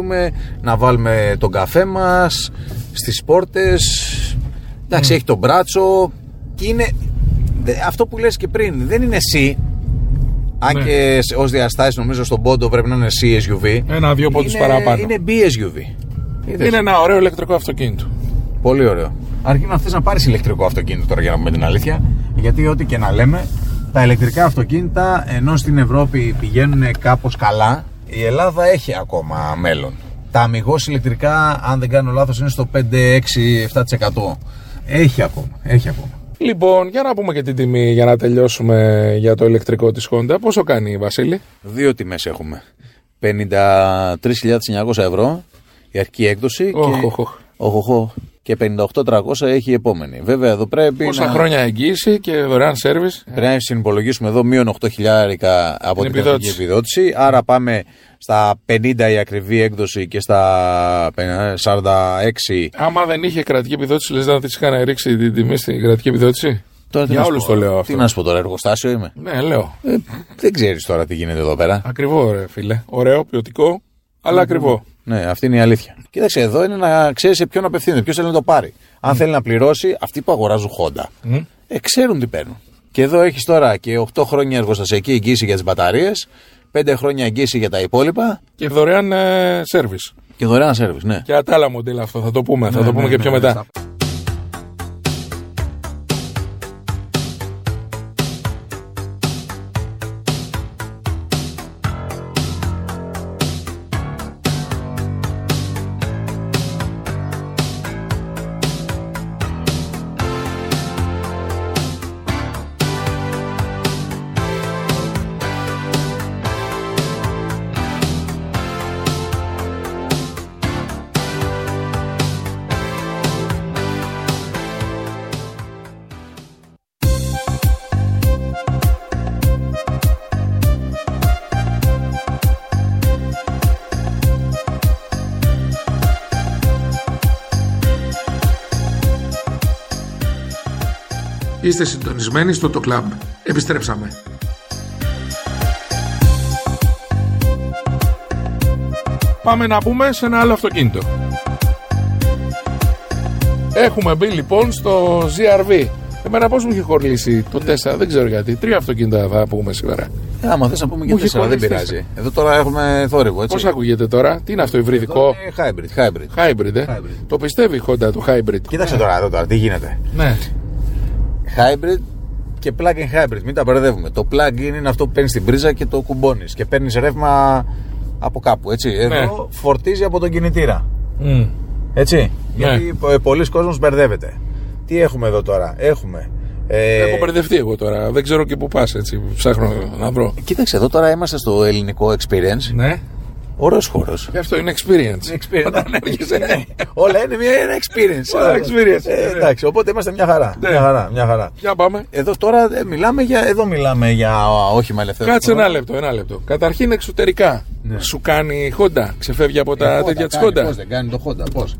Speaker 2: να βάλουμε τον καφέ μας στις πόρτες. Εντάξει, έχει το μπράτσο. Και είναι αυτό που λες και πριν, δεν είναι C. Αν και ως διαστάσεις νομίζω στον πόντο πρέπει να είναι C-SUV.
Speaker 3: Ένα-δύο πόντους παραπάνω.
Speaker 2: Είναι B-SUV.
Speaker 3: Είναι ένα ωραίο ηλεκτρικό αυτοκίνητο.
Speaker 2: Πολύ ωραίο. Αρκεί να θες να πάρεις ηλεκτρικό αυτοκίνητο τώρα, για να πούμε την αλήθεια. Γιατί ό,τι και να λέμε, τα ηλεκτρικά αυτοκίνητα, ενώ στην Ευρώπη πηγαίνουν κάπως καλά, η Ελλάδα έχει ακόμα μέλλον. Τα αμιγώς ηλεκτρικά, αν δεν κάνω λάθος, είναι στο 5-6-7%. Έχει ακόμα.
Speaker 3: Λοιπόν, για να πούμε και την τιμή για να τελειώσουμε για το ηλεκτρικό της Honda. Πόσο κάνει, Βασίλη?
Speaker 2: Δύο τιμές έχουμε. 53.900 ευρώ η αρχική έκδοση και 58.300 έχει η επόμενη. Βέβαια εδώ πρέπει
Speaker 3: πόσα χρόνια εγγύηση και δωρεάν σέρβις.
Speaker 2: Πρέπει να συνυπολογίσουμε εδώ μείον 8.000 από την κρατική επιδότηση. Άρα πάμε στα 50 η ακριβή έκδοση και στα 46.
Speaker 3: Άμα δεν είχε κρατική επιδότηση, λες να της είχαν ρίξει την τιμή στην κρατική επιδότηση?
Speaker 2: Τώρα, για όλους το λέω αυτό. Τι να σου πω τώρα, εργοστάσιο είμαι?
Speaker 3: Ναι, λέω.
Speaker 2: Δεν ξέρεις τώρα τι γίνεται εδώ πέρα.
Speaker 3: Ακριβό, ρε φίλε. Ωραίο, ποιοτικό, αλλά ακριβό.
Speaker 2: Ναι, αυτή είναι η αλήθεια. Κοίταξε, εδώ είναι να ξέρεις σε ποιον απευθύνεται, ποιος θέλει να το πάρει. Αν θέλει να πληρώσει, αυτοί που αγοράζουν Honda ξέρουν τι παίρνουν. Και εδώ έχεις τώρα και 8 χρόνια εργοστασιακή εγγύηση για τις μπαταρίες, 5 χρόνια εγγύηση για τα υπόλοιπα.
Speaker 3: Και δωρεάν σέρβις.
Speaker 2: Και δωρεάν σέρβις, ναι.
Speaker 3: Και τα άλλα μοντέλα αυτό, θα το πούμε, θα το πούμε και πιο μετά.
Speaker 1: Είστε συντονισμένοι στο Το Club. Επιστρέψαμε.
Speaker 3: Πάμε να πούμε σε ένα άλλο αυτοκίνητο. Έχουμε μπει λοιπόν στο ZR-V. Εμένα πώς μου είχε χωρλήσει το 4, δεν ξέρω γιατί. 3 αυτοκίνητα θα πούμε σήμερα.
Speaker 2: Άμα θες να πούμε και 4, δεν πειράζει. Εδώ τώρα έχουμε θόρυβο, έτσι.
Speaker 3: Πώς ακούγεται τώρα, τι είναι αυτό, υβριδικό?
Speaker 2: Hybrid.
Speaker 3: Το πιστεύει η Honda το hybrid.
Speaker 2: Κοίταξε τώρα, τι γίνεται.
Speaker 3: Ναι.
Speaker 2: Hybrid και plug-in hybrid, μην τα μπερδεύουμε. Το plug-in είναι αυτό που παίρνεις την πρίζα και το κουμπώνεις και παίρνεις ρεύμα από κάπου, έτσι. Εδώ φορτίζει από τον κινητήρα. Έτσι. Γιατί πολλοί κόσμος μπερδεύεται. Τι έχουμε εδώ τώρα? Έχουμε.
Speaker 3: Έχω μπερδευτεί εγώ τώρα. Δεν ξέρω και πού πας, έτσι. Ψάχνω να βρω.
Speaker 2: Κοίταξε, εδώ τώρα είμαστε στο ελληνικό experience.
Speaker 3: Ναι.
Speaker 2: Ωραίος χώρος.
Speaker 3: Και αυτό είναι experience.
Speaker 2: Όταν έρχεσαι. Όλα είναι ένα experience. Εντάξει, οπότε είμαστε μια χαρά. Μια χαρά.
Speaker 3: Για πάμε.
Speaker 2: Εδώ τώρα μιλάμε για όχημα ελευθερών.
Speaker 3: Κάτσε ένα λεπτό. Καταρχήν εξωτερικά.
Speaker 2: Ναι.
Speaker 3: Σου κάνει η Honda. Ξεφεύγει από τα τέτοια της Honda.
Speaker 2: Πώς δεν κάνει το Honda, πώς?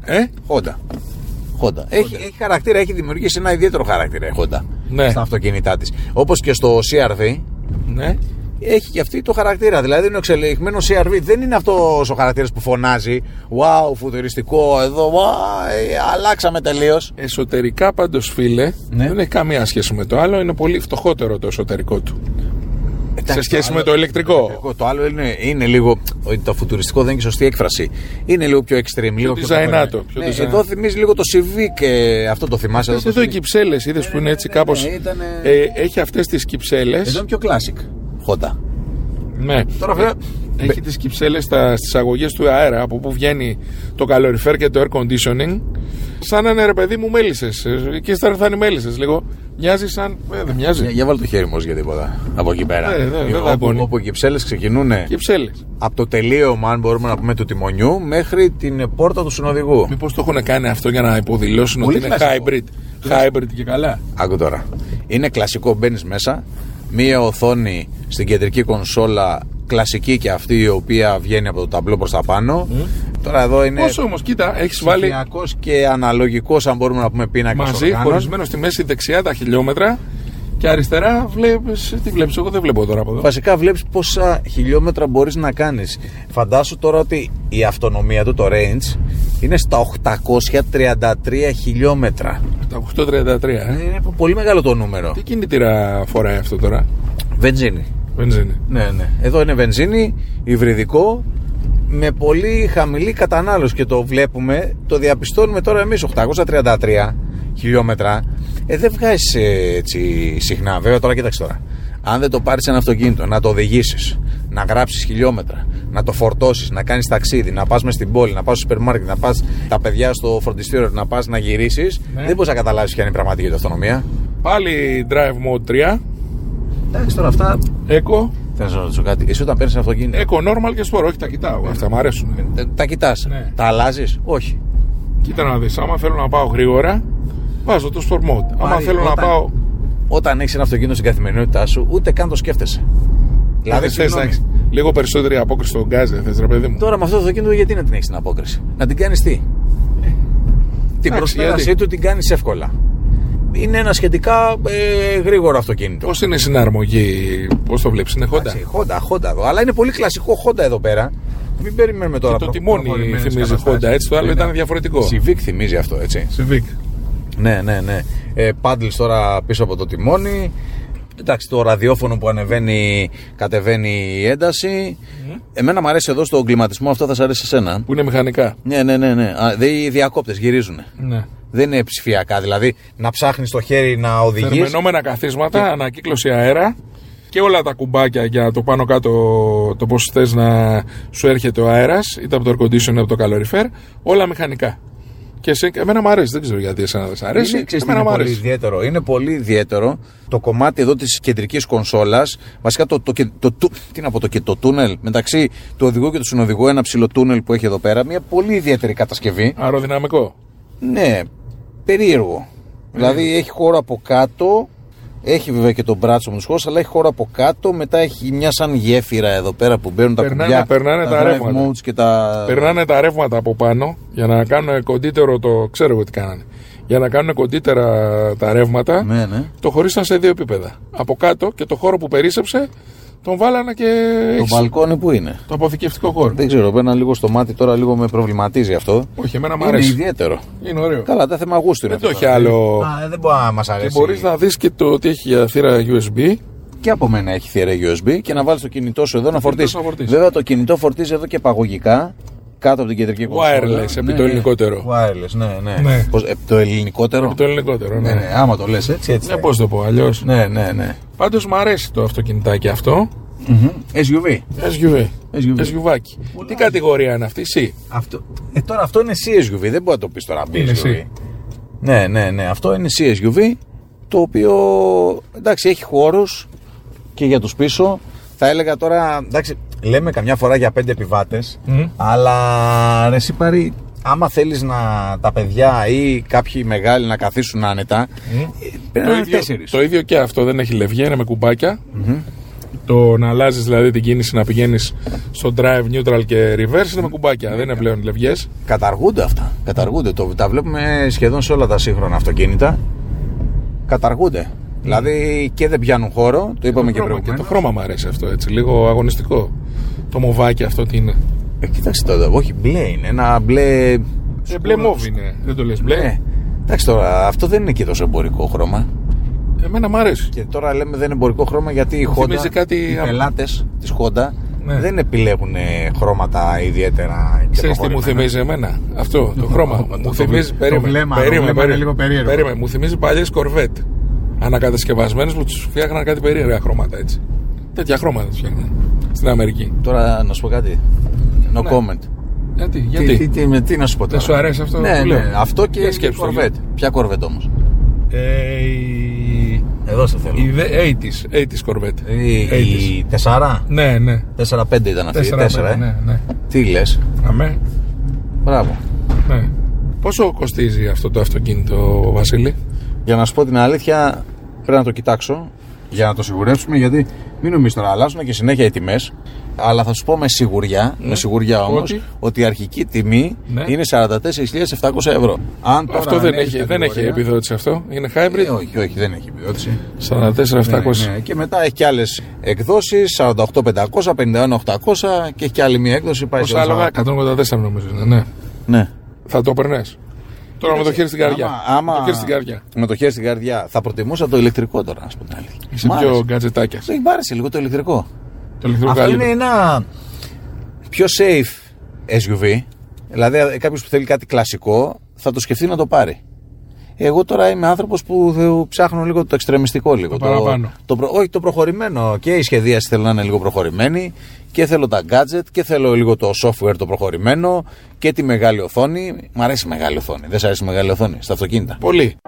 Speaker 2: Honda. Έχει χαρακτήρα, έχει δημιουργήσει ένα ιδιαίτερο χαρακτήρα η Honda στα αυτοκίνητά της. Όπως και στο CR-V.
Speaker 3: Ναι.
Speaker 2: Έχει και αυτή το χαρακτήρα. Δηλαδή είναι ο εξελιγμένο CR-V. Δεν είναι αυτός ο χαρακτήρας που φωνάζει. Wow, φουτουριστικό εδώ. Αλλάξαμε τελείως. Εσωτερικά
Speaker 3: πάντως, φίλε, δεν έχει καμία σχέση με το άλλο. Είναι πολύ φτωχότερο το εσωτερικό του. Σε σχέση με το ηλεκτρικό.
Speaker 2: Το άλλο είναι λίγο. Το φουτουριστικό δεν είναι και σωστή έκφραση. Είναι λίγο πιο extreme. Λίγο
Speaker 3: πιο designato.
Speaker 2: Εδώ θυμίζει λίγο το Civic. Αυτό το θυμάσαι.
Speaker 3: Εδώ οι κυψέλες, είδες που είναι έτσι κάπως. Έχει αυτές τις κυψέλες.
Speaker 2: Εδώ είναι πιο classic. Honda.
Speaker 3: Ναι.
Speaker 2: Τώρα βέβαια
Speaker 3: έχει τις κυψέλες στις αγωγές του αέρα από που βγαίνει το καλοριφέρ και το air conditioning. Σαν να είναι, ρε παιδί μου, μέλισσες. Και ύστερα θα είναι μέλισσες λίγο. Μοιάζει σαν. Δεν μοιάζει.
Speaker 2: Για βάλω το χέρι μου για τίποτα. Από εκεί πέρα.
Speaker 3: Όπου
Speaker 2: οι κυψέλες ξεκινούν από το τελείωμα, αν μπορούμε να πούμε, του τιμονιού μέχρι την πόρτα του συνοδηγού.
Speaker 3: Μήπως το έχουν κάνει αυτό για να υποδηλώσουν ότι είναι hybrid και καλά.
Speaker 2: Άκου τώρα. Είναι κλασικό, μπαίνεις μέσα. Μία οθόνη στην κεντρική κονσόλα, κλασική και αυτή, η οποία βγαίνει από το ταμπλό προς τα πάνω. Τώρα εδώ είναι.
Speaker 3: Πόσο όμως, κοίτα, έχεις βάλει.
Speaker 2: Ψηφιακός και αναλογικός, αν μπορούμε να πούμε, πίνακα
Speaker 3: μαζί, χωρισμένο στη μέση δεξιά τα χιλιόμετρα και αριστερά βλέπεις. Τι βλέπεις, εγώ δεν βλέπω τώρα από εδώ.
Speaker 2: Βασικά βλέπεις πόσα χιλιόμετρα μπορείς να κάνεις. Φαντάσου τώρα ότι η αυτονομία του, το range, είναι στα 833 χιλιόμετρα.
Speaker 3: Τα 833,
Speaker 2: Είναι πολύ μεγάλο το νούμερο.
Speaker 3: Τι κινητήρα φοράει αυτό τώρα?
Speaker 2: Βενζίνη. Ναι. Εδώ είναι βενζίνη, υβριδικό, με πολύ χαμηλή κατανάλωση και το βλέπουμε, το διαπιστώνουμε τώρα εμείς. 833 χιλιόμετρα δεν βγάζεις έτσι συχνά. Βέβαια τώρα κοίταξε τώρα. Αν δεν το πάρεις ένα αυτοκίνητο, να το οδηγήσεις, να γράψεις χιλιόμετρα, να το φορτώσεις, να κάνεις ταξίδι, να πας μες στην πόλη, να πας στο σούπερ μάρκετ, να πας τα παιδιά στο φροντιστήριο, να πας να γυρίσεις, δεν μπορείς να καταλάβεις ποια είναι η πραγματική του αυτονομία.
Speaker 3: Πάλι drive mode 3.
Speaker 2: Εντάξει τώρα αυτά.
Speaker 3: Eco.
Speaker 2: Θέλω να ρωτήσω κάτι. Εσύ όταν παίρνεις ένα αυτοκίνητο.
Speaker 3: Eco, normal και sport. Όχι, τα κοιτάω. Αυτά μου αρέσουν.
Speaker 2: Τα κοιτάς.
Speaker 3: Ναι.
Speaker 2: Τα αλλάζεις? Όχι.
Speaker 3: Κοίτα να δεις. Άμα θέλω να πάω γρήγορα, βάζω το sport mode. Άμα θέλω να πάω.
Speaker 2: Όταν έχεις ένα αυτοκίνητο στην καθημερινότητά σου, ούτε καν το σκέφτεσαι.
Speaker 3: Δηλαδή θες να έχεις λίγο περισσότερη απόκριση στον γκάζ, δεν θες, ρε παιδί μου?
Speaker 2: Τώρα με αυτό το αυτοκίνητο, γιατί να την έχεις την απόκριση? Να την κάνεις τι? Την προσπέρασή του την κάνεις εύκολα. Είναι ένα σχετικά γρήγορο αυτοκίνητο.
Speaker 3: Πώς είναι η συναρμογή, πώς το βλέπεις? Είναι
Speaker 2: Honda εδώ. Αλλά είναι πολύ κλασικό Honda εδώ πέρα. Μην περιμένουμε τώρα.
Speaker 3: Και το τιμόνι θυμίζει Honda, έτσι. Το άλλο ήταν διαφορετικό.
Speaker 2: Civic θυμίζει αυτό, έτσι.
Speaker 3: Civic.
Speaker 2: Ναι. Paddles τώρα πίσω από το τιμόνι. Εντάξει, το ραδιόφωνο που κατεβαίνει η ένταση. Εμένα μου αρέσει εδώ στο κλιματισμό, αυτό θα σας αρέσει εσένα.
Speaker 3: Που είναι μηχανικά.
Speaker 2: Ναι. Οι διακόπτες γυρίζουν.
Speaker 3: Ναι.
Speaker 2: Δεν είναι ψηφιακά, δηλαδή να ψάχνεις το χέρι να οδηγείς.
Speaker 3: Θερμενόμενα καθίσματα, ανακύκλωση αέρα και όλα τα κουμπάκια για το πάνω κάτω, το πώς θες να σου έρχεται ο αέρας, είτε από το air conditioner είτε από το calorifer, όλα μηχανικά. Και εμένα μου αρέσει, δεν ξέρω γιατί εσένα δεν σ' αρέσει.
Speaker 2: Είναι πολύ ιδιαίτερο το κομμάτι εδώ της κεντρικής κονσόλας. Βασικά το τούνελ μεταξύ του οδηγού και του συνοδηγού, ένα ψηλό τούνελ που έχει εδώ πέρα. Μια πολύ ιδιαίτερη κατασκευή.
Speaker 3: Αεροδυναμικό.
Speaker 2: Ναι, περίεργο. Δηλαδή έχει χώρο από κάτω. Έχει βέβαια και τον μπράτσο με τους χώρους, αλλά έχει χώρο από κάτω. Μετά έχει μια σαν γέφυρα εδώ πέρα που μπαίνουν τα κουμπιά.
Speaker 3: Περνάνε τα ρεύματα. Περνάνε τα ρεύματα από πάνω για να κάνουν κοντύτερο το. Ξέρω εγώ τι κάνανε. Για να κάνουν κοντύτερα τα ρεύματα.
Speaker 2: Ναι.
Speaker 3: Το χωρίσαν σε 2 επίπεδα. Από κάτω και το χώρο που περίσσεψε τον βάλανε και.
Speaker 2: Το μπαλκόνι που είναι.
Speaker 3: Το αποθηκευτικό χώρο.
Speaker 2: Δεν ξέρω, πένα λίγο στο μάτι τώρα, λίγο με προβληματίζει αυτό.
Speaker 3: Όχι, εμένα μου αρέσει.
Speaker 2: Είναι ιδιαίτερο.
Speaker 3: Είναι ωραίο.
Speaker 2: Καλά, τα θέμα γούστου είναι.
Speaker 3: Δεν το έχει άλλο.
Speaker 2: Δεν μπορεί να μας αρέσει.
Speaker 3: Και μπορείς να δεις και το ότι έχει για θύρα USB.
Speaker 2: Και από μένα έχει θύρα USB και να βάλεις το κινητό σου εδώ να φορτίσει. Βέβαια το κινητό φορτίζει εδώ και παγωγικά. Κάτω από την κεντρική κονσόλα.
Speaker 3: Wireless, επί το ελληνικότερο.
Speaker 2: Wireless, ναι. Πώς, το ελληνικότερο.
Speaker 3: Επί το ελληνικότερο, ναι.
Speaker 2: Άμα το λες έτσι.
Speaker 3: Ναι, πώς το πω, αλλιώς.
Speaker 2: Ναι.
Speaker 3: Πάντως μου αρέσει το αυτοκινητάκι αυτό.
Speaker 2: SUV.
Speaker 3: SUV-άκι. Τι κατηγορία είναι αυτή, C?
Speaker 2: Τώρα αυτό είναι CSUV, δεν μπορεί να το πεις τώρα BSUV. Ναι, αυτό είναι CSUV, το οποίο εντάξει έχει χώρους και για τους πίσω. Θα έλεγα τώρα, εντάξει, λέμε καμιά φορά για 5 επιβάτες, αλλά ρε εσύ πάρει, άμα θέλεις τα παιδιά ή κάποιοι μεγάλοι να καθίσουν άνετα, πρέπει να είναι 4.
Speaker 3: Το ίδιο και αυτό, δεν έχει λευγέ, είναι με κουμπάκια. Το να αλλάζεις δηλαδή την κίνηση, να πηγαίνεις στο drive, neutral και reverse είναι με κουμπάκια, δεν είναι πλέον λευγές.
Speaker 2: Καταργούνται αυτά. Τα βλέπουμε σχεδόν σε όλα τα σύγχρονα αυτοκίνητα. Καταργούνται. Δηλαδή και δεν πιάνουν χώρο, το είπαμε και προηγουμένως.
Speaker 3: Και το χρώμα μου αρέσει αυτό, έτσι, λίγο αγωνιστικό. Το μοβάκι αυτό τι είναι?
Speaker 2: Κοιτάξτε τώρα, όχι μπλε είναι, ένα μπλε.
Speaker 3: Μπλε μόβ είναι, δεν το λες μπλε.
Speaker 2: Εντάξει τώρα, αυτό δεν είναι και τόσο εμπορικό χρώμα.
Speaker 3: Εμένα μου αρέσει.
Speaker 2: Και τώρα λέμε δεν είναι εμπορικό χρώμα γιατί οι πελάτες της Honda δεν επιλέγουν χρώματα ιδιαίτερα.
Speaker 3: Ξέρεις τι μου θυμίζει εμένα? Αυτό το χρώμα. Μου θυμίζει. Περίμενε. Μου θυμίζει παλιές κορβέτ. Ανακατασκευασμένες που τους φτιάχναν κάτι περίεργα χρώματα έτσι. Τέτοια χρώματα τους φτιάχναν στην Αμερική.
Speaker 2: Τώρα να σου πω κάτι. No comment.
Speaker 3: Γιατί?
Speaker 2: Τι να σου πω τώρα?
Speaker 3: Δεν σου αρέσει αυτό?
Speaker 2: Ναι, αυτό και κορβέτ. Ποια κορβέτ όμως? Εδώ σε θέλω.
Speaker 3: Η 80's Corvette.
Speaker 2: Η 4?
Speaker 3: Ναι.
Speaker 2: 4-5 ήταν αυτή.
Speaker 3: 4, ναι.
Speaker 2: Τι λες?
Speaker 3: Αμέ.
Speaker 2: Μπράβο.
Speaker 3: Ναι. Πόσο κοστίζει αυτό το αυτοκίνητο, Βασίλη?
Speaker 2: Για να σου πω την αλήθεια, πρέπει να το κοιτάξω για να το σιγουρέψουμε, γιατί μην νομίζεις τώρα αλλάζουν και συνέχεια οι τιμές. Αλλά θα σου πω με σιγουριά όμως, ότι η αρχική τιμή είναι 44.700 ευρώ.
Speaker 3: Αυτό δεν έχει επιδότηση αυτό, είναι hybrid.
Speaker 2: Όχι, δεν έχει επιδότηση.
Speaker 3: 44.700.
Speaker 2: Ναι. Και μετά έχει και άλλες εκδόσεις, 48.500, 51.800 και έχει και άλλη μία έκδοση.
Speaker 3: Πόσα άλογα? 184 νομίζω είναι.
Speaker 2: Ναι.
Speaker 3: Θα το περνές? Τώρα με το χέρι στην καρδιά.
Speaker 2: Με το χέρι στην καρδιά. Θα προτιμούσα το ηλεκτρικό τώρα, να σου πω την αλήθεια.
Speaker 3: Είσαι πιο γκατζετάκια.
Speaker 2: Δεν μ' άρεσε λίγο το ηλεκτρικό.
Speaker 3: Αυτό
Speaker 2: είναι ένα πιο safe SUV. Δηλαδή κάποιος που θέλει κάτι κλασικό θα το σκεφτεί να το πάρει. Εγώ τώρα είμαι άνθρωπος που ψάχνω λίγο το εξτρεμιστικό λίγο. Όχι το προχωρημένο. Και η σχεδίαση θέλω να είναι λίγο προχωρημένη. Και θέλω τα gadget και θέλω λίγο το software το προχωρημένο. Και τη μεγάλη οθόνη. Μ' αρέσει η μεγάλη οθόνη. Δεν σ' αρέσει η μεγάλη οθόνη στα αυτοκίνητα?
Speaker 3: Πολύ.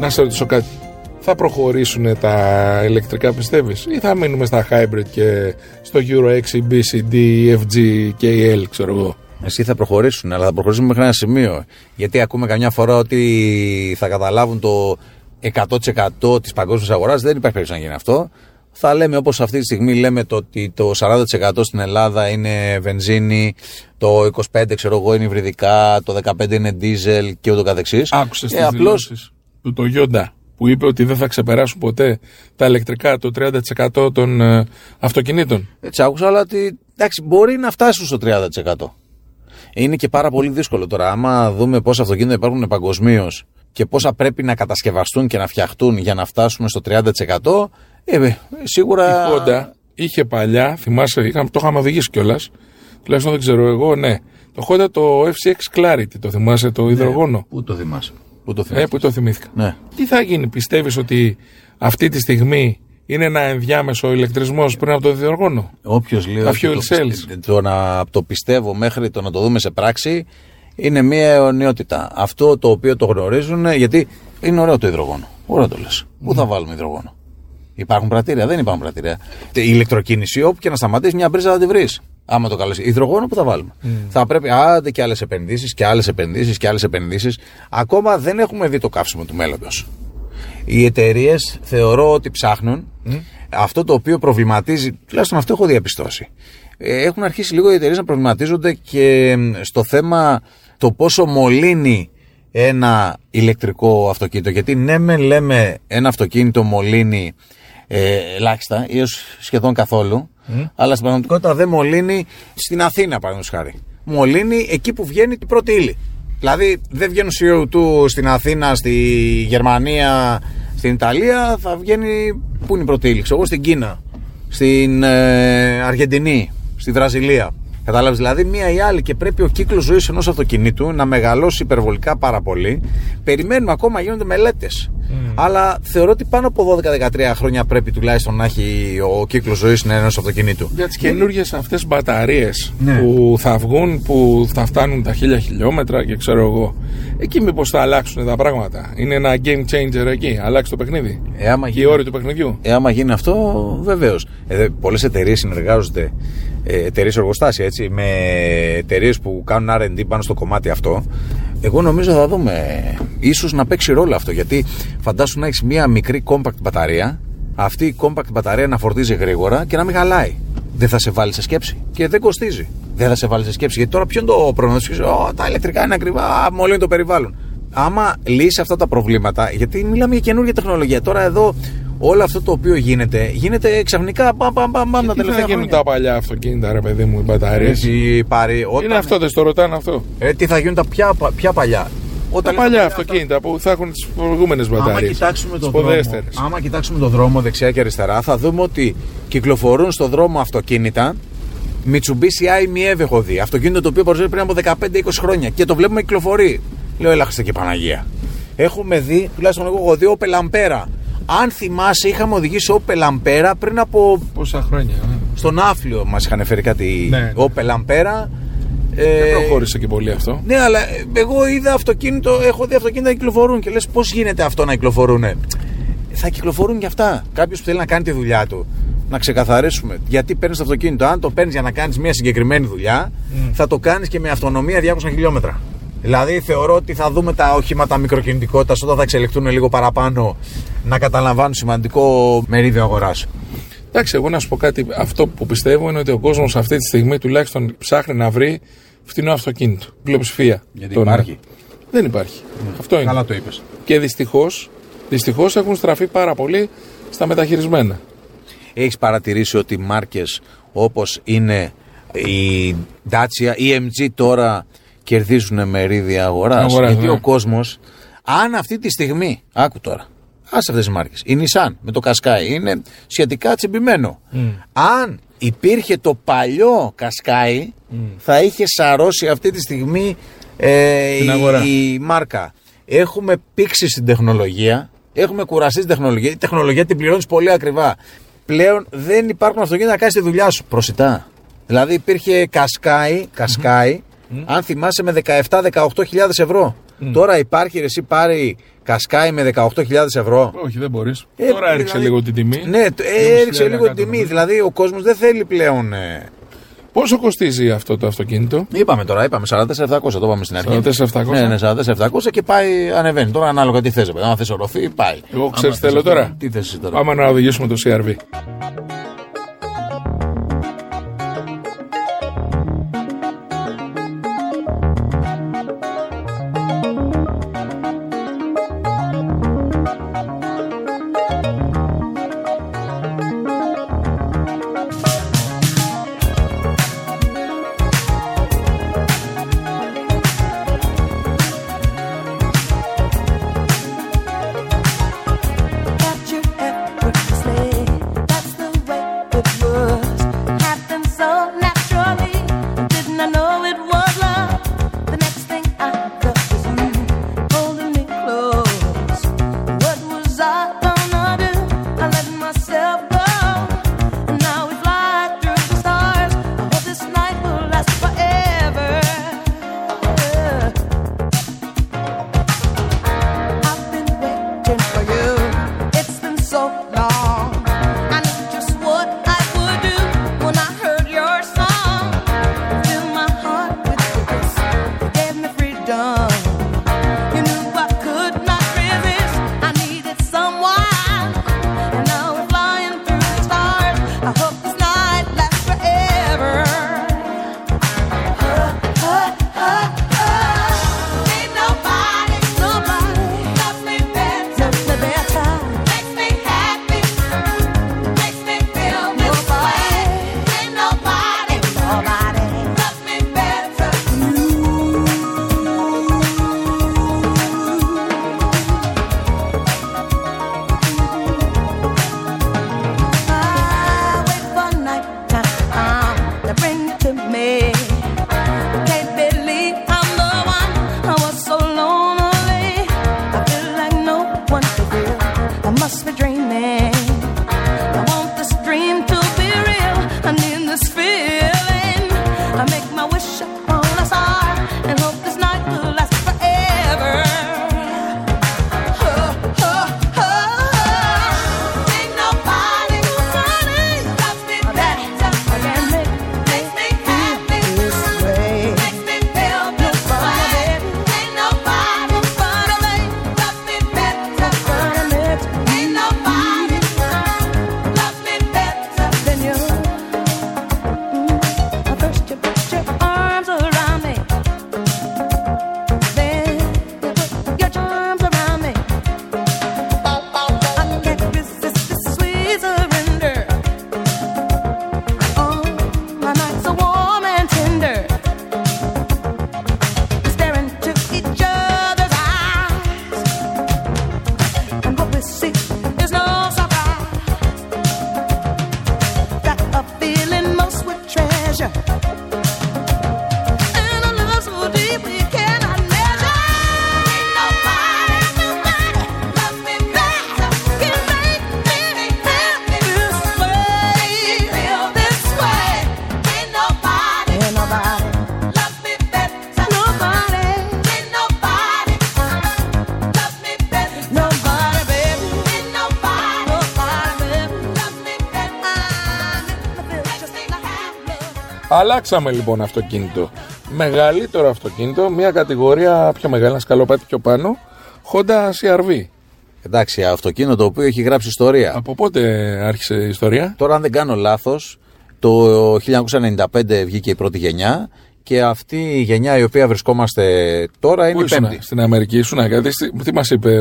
Speaker 3: Να σε ρωτήσω κάτι. Θα προχωρήσουν τα ηλεκτρικά, πιστεύεις, ή θα μείνουμε στα hybrid και στο Euro 6, B, C, D, F, G και L, ξέρω εγώ?
Speaker 2: Εσύ θα προχωρήσουν, αλλά θα προχωρήσουν μέχρι ένα σημείο. Γιατί ακούμε καμιά φορά ότι θα καταλάβουν το 100% της παγκόσμιας αγοράς. Δεν υπάρχει περίπτωση να γίνει αυτό. Θα λέμε, όπως αυτή τη στιγμή λέμε, ότι το 40% στην Ελλάδα είναι βενζίνη, το 25% ξέρω εγώ είναι υβριδικά, το 15% είναι δίζελ και ούτω καθεξής.
Speaker 3: Άκουσες τις δηλώσεις του Toyota που είπε ότι δεν θα ξεπεράσουν ποτέ τα ηλεκτρικά το 30% των αυτοκινήτων?
Speaker 2: Έτσι άκουσα, αλλά ότι εντάξει, μπορεί να φτάσουν στο 30%. Είναι και πάρα πολύ δύσκολο τώρα. Άμα δούμε πόσα αυτοκίνητα υπάρχουν παγκοσμίως και πόσα πρέπει να κατασκευαστούν και να φτιαχτούν για να φτάσουμε στο 30%, σίγουρα.
Speaker 3: Η Honda είχε παλιά, θυμάσαι, το είχαμε οδηγήσει κιόλας, τουλάχιστον δεν ξέρω εγώ, ναι. Το Honda το FCX Clarity, το θυμάσαι, το υδρογόνο?
Speaker 2: Πού το θυμάσαι?
Speaker 3: Πού το θυμήθηκα.
Speaker 2: Ναι.
Speaker 3: Τι θα γίνει, πιστεύεις ότι αυτή τη στιγμή είναι ένα ενδιάμεσο ηλεκτρισμός πριν από το υδρογόνο?
Speaker 2: Όποιος λέει
Speaker 3: τα fuel cells.
Speaker 2: Το να το πιστεύω μέχρι το να το δούμε σε πράξη είναι μια αιωνιότητα. Αυτό το οποίο το γνωρίζουν, γιατί είναι ωραίο το υδρογόνο. Ωραίο το λες. Πού θα βάλουμε υδρογόνο? Υπάρχουν πρατήρια? Δεν υπάρχουν πρατήρια. Η ηλεκτροκίνηση, όπου και να σταματήσει μια πρίζα θα τη βρεις. Άμα το καλέσει. Υδρογόνο που θα βάλουμε? Θα πρέπει άντε και άλλες επενδύσεις και άλλες επενδύσεις και άλλες επενδύσεις. Ακόμα δεν έχουμε δει το καύσιμο του μέλλοντος. Οι εταιρείες θεωρώ ότι ψάχνουν αυτό το οποίο προβληματίζει, τουλάχιστον αυτό έχω διαπιστώσει. Έχουν αρχίσει λίγο οι εταιρείες να προβληματίζονται και στο θέμα το πόσο μολύνει ένα ηλεκτρικό αυτοκίνητο. Γιατί ναι, μεν λέμε ένα αυτοκίνητο μολύνει ελάχιστα ή σχεδόν καθόλου, αλλά στην πραγματικότητα δεν μολύνει στην Αθήνα, παραδείγματος χάρη. Μολύνει εκεί που βγαίνει την πρώτη ύλη. Δηλαδή δεν βγαίνουν CO2 στην Αθήνα, στη Γερμανία, στην Ιταλία, θα βγαίνει. Πού είναι η πρώτη ύλη? Εγώ στην Κίνα, στην Αργεντινή, στη Βραζιλία. Κατάλαβες, δηλαδή μία ή άλλη, και πρέπει ο κύκλος ζωής ενός αυτοκινήτου να μεγαλώσει υπερβολικά πάρα πολύ. Περιμένουμε ακόμα, γίνονται μελέτες. Αλλά θεωρώ ότι πάνω από 12-13 χρόνια πρέπει τουλάχιστον να έχει ο κύκλος ζωής ενός αυτοκινήτου.
Speaker 3: Για τις καινούργιες αυτές μπαταρίες που θα βγουν, που θα φτάνουν τα 1000 χιλιόμετρα και ξέρω εγώ, εκεί μήπως θα αλλάξουν τα πράγματα? Είναι ένα game changer εκεί, αλλάξει το παιχνίδι και οι όροι του παιχνιδιού.
Speaker 2: Άμα γίνει αυτό, βεβαίως. Πολλές εταιρείες συνεργάζονται, εταιρείες εργοστάσια, έτσι, με εταιρείες που κάνουν R&D πάνω στο κομμάτι αυτό. Εγώ νομίζω θα δούμε ίσως να παίξει ρόλο αυτό, γιατί φαντάσου να έχεις μία μικρή compact μπαταρία, αυτή η compact μπαταρία να φορτίζει γρήγορα και να μην χαλάει. Δεν θα σε βάλει σε σκέψη και δεν κοστίζει. Δεν θα σε βάλει σε σκέψη, γιατί τώρα ποιο είναι το πρόβλημα? Τα ηλεκτρικά είναι ακριβά, μολύνει το περιβάλλον. Άμα λύσει αυτά τα προβλήματα, γιατί μιλάμε για καινούργια τεχνολογία. Τώρα εδώ όλο αυτό το οποίο γίνεται ξαφνικά να τελευταία.
Speaker 3: Τι θα γίνουν τα παλιά αυτοκίνητα, ρε παιδί μου, οι μπαταρίες?
Speaker 2: Είναι
Speaker 3: αυτό, δεν στο ρωτάνε αυτό?
Speaker 2: Τι θα γίνουν τα ποια παλιά?
Speaker 3: Τα παλιά αυτοκίνητα που θα έχουν τις προηγούμενες μπαταρίες.
Speaker 2: Άμα κοιτάξουμε τον δρόμο δεξιά και αριστερά, θα δούμε ότι κυκλοφορούν στον δρόμο αυτοκίνητα Mitsubishi i-MiEV έχω δει. Αυτοκίνητο το οποίο παρουσιάζει πριν από 15-20 χρόνια και το βλέπουμε κυκλοφορεί. Λέω, έλαχστε και Παναγία. Έχουμε δει, τουλάχιστον εγώ έχω δει Opel Ampera. Αν θυμάσαι, είχαμε οδηγήσει Opel Ampera πριν από.
Speaker 3: Πόσα χρόνια?
Speaker 2: Στον Άφλιο μας είχαν φέρει κάτι Opel Ampera.
Speaker 3: Δεν προχώρησε και πολύ αυτό.
Speaker 2: Ναι, αλλά εγώ έχω δει αυτοκίνητα να κυκλοφορούν και λες πώς γίνεται αυτό να κυκλοφορούν? Θα κυκλοφορούν και αυτά. Κάποιος που θέλει να κάνει τη δουλειά του, να ξεκαθαρίσουμε γιατί παίρνεις το αυτοκίνητο. Αν το παίρνεις για να κάνεις μια συγκεκριμένη δουλειά, θα το κάνεις και με αυτονομία 200 χιλιόμετρα. Δηλαδή θεωρώ ότι θα δούμε τα οχήματα μικροκινητικότητας όταν θα εξελιχθούν λίγο παραπάνω να καταλαμβάνουν σημαντικό μερίδιο αγοράς.
Speaker 3: Εντάξει, εγώ να σου πω κάτι. Αυτό που πιστεύω είναι ότι ο κόσμος αυτή τη στιγμή τουλάχιστον ψάχνει να βρει φτηνό αυτοκίνητο. Πλειοψηφία.
Speaker 2: Γιατί υπάρχει?
Speaker 3: Δεν υπάρχει. Αυτό είναι.
Speaker 2: Καλά το είπες.
Speaker 3: Και δυστυχώς έχουν στραφεί πάρα πολύ στα μεταχειρισμένα.
Speaker 2: Έχεις παρατηρήσει ότι μάρκες όπως είναι η Dacia, η MG τώρα κερδίζουν μερίδια αγοράς? Γιατί ο κόσμος, αν αυτή τη στιγμή, άκου τώρα, άσε αυτές τις μάρκες, η Nissan με το Qashqai είναι σχετικά τσιμπημένο. Αν υπήρχε το παλιό Qashqai, θα είχε σαρώσει αυτή τη στιγμή η μάρκα. Έχουμε πήξει στην τεχνολογία, έχουμε κουραστεί στην τεχνολογία. Η τεχνολογία την πληρώνεις πολύ ακριβά. Πλέον δεν υπάρχουν αυτοκίνητα να κάνεις τη δουλειά σου. Προσιτά. Δηλαδή υπήρχε Qashqai, αν θυμάσαι, με 17-18 χιλιάδες ευρώ. Τώρα υπάρχει, εσύ πάρει Κασκάι με 18.000 ευρώ.
Speaker 3: Όχι, δεν μπορείς. Τώρα έριξε λίγο την τιμή.
Speaker 2: Ναι, έριξε λίγο την τιμή. Δηλαδή ο κόσμος δεν θέλει πλέον.
Speaker 3: Πόσο κοστίζει αυτό το αυτοκίνητο?
Speaker 2: Είπαμε 44.700, το είπαμε στην αρχή.
Speaker 3: 44.700.
Speaker 2: Ναι, 44.700 και πάει, ανεβαίνει. Τώρα ανάλογα τι θες. Αν θες οροφή, πάει.
Speaker 3: Εγώ ξέρεις τι θέλω τώρα.
Speaker 2: Τι θες τώρα?
Speaker 3: Πάμε να οδηγήσουμε το CR-V. Αλλάξαμε λοιπόν αυτοκίνητο. Μεγαλύτερο αυτοκίνητο, μια κατηγορία πιο μεγάλη, ένα σκαλοπάτι πιο πάνω. Honda CR-V.
Speaker 2: Εντάξει, αυτοκίνητο το οποίο έχει γράψει ιστορία.
Speaker 3: Από πότε άρχισε η ιστορία?
Speaker 2: Τώρα, αν δεν κάνω λάθος, το 1995 βγήκε η πρώτη γενιά. Και αυτή η γενιά η οποία βρισκόμαστε τώρα είναι η πέμπτη.
Speaker 3: Στην Αμερική ήσουν κάτι. Τι μας είπε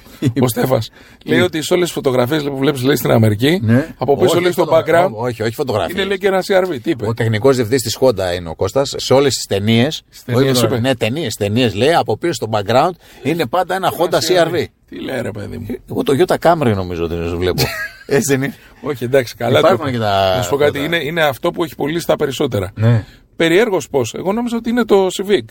Speaker 3: ο Στέφας? Λέει ότι σε όλες τις φωτογραφίες που βλέπεις, λέει, στην Αμερική, ναι. Από πίσω λέει στο background.
Speaker 2: Όχι φωτογραφίες.
Speaker 3: Είναι, λέει, και ένα CR-V. Τι είπε?
Speaker 2: Ο τεχνικός διευθυντής της Honda είναι ο Κώστας. Σε όλες τις ταινίες. Ναι, ταινίες λέει, από πίσω στο background είναι πάντα ένα Honda CR-V.
Speaker 3: Τι λέει, ρε παιδί μου?
Speaker 2: Εγώ το Toyota Camry νομίζω ότι βλέπω. Έτσι δεν είναι?
Speaker 3: Όχι, εντάξει, καλά. Να σου πω κάτι, είναι αυτό που έχει πουλήσει τα περισσότερα.
Speaker 2: Ναι.
Speaker 3: Περιέργως πώς. Εγώ νόμιζα ότι είναι το Civic.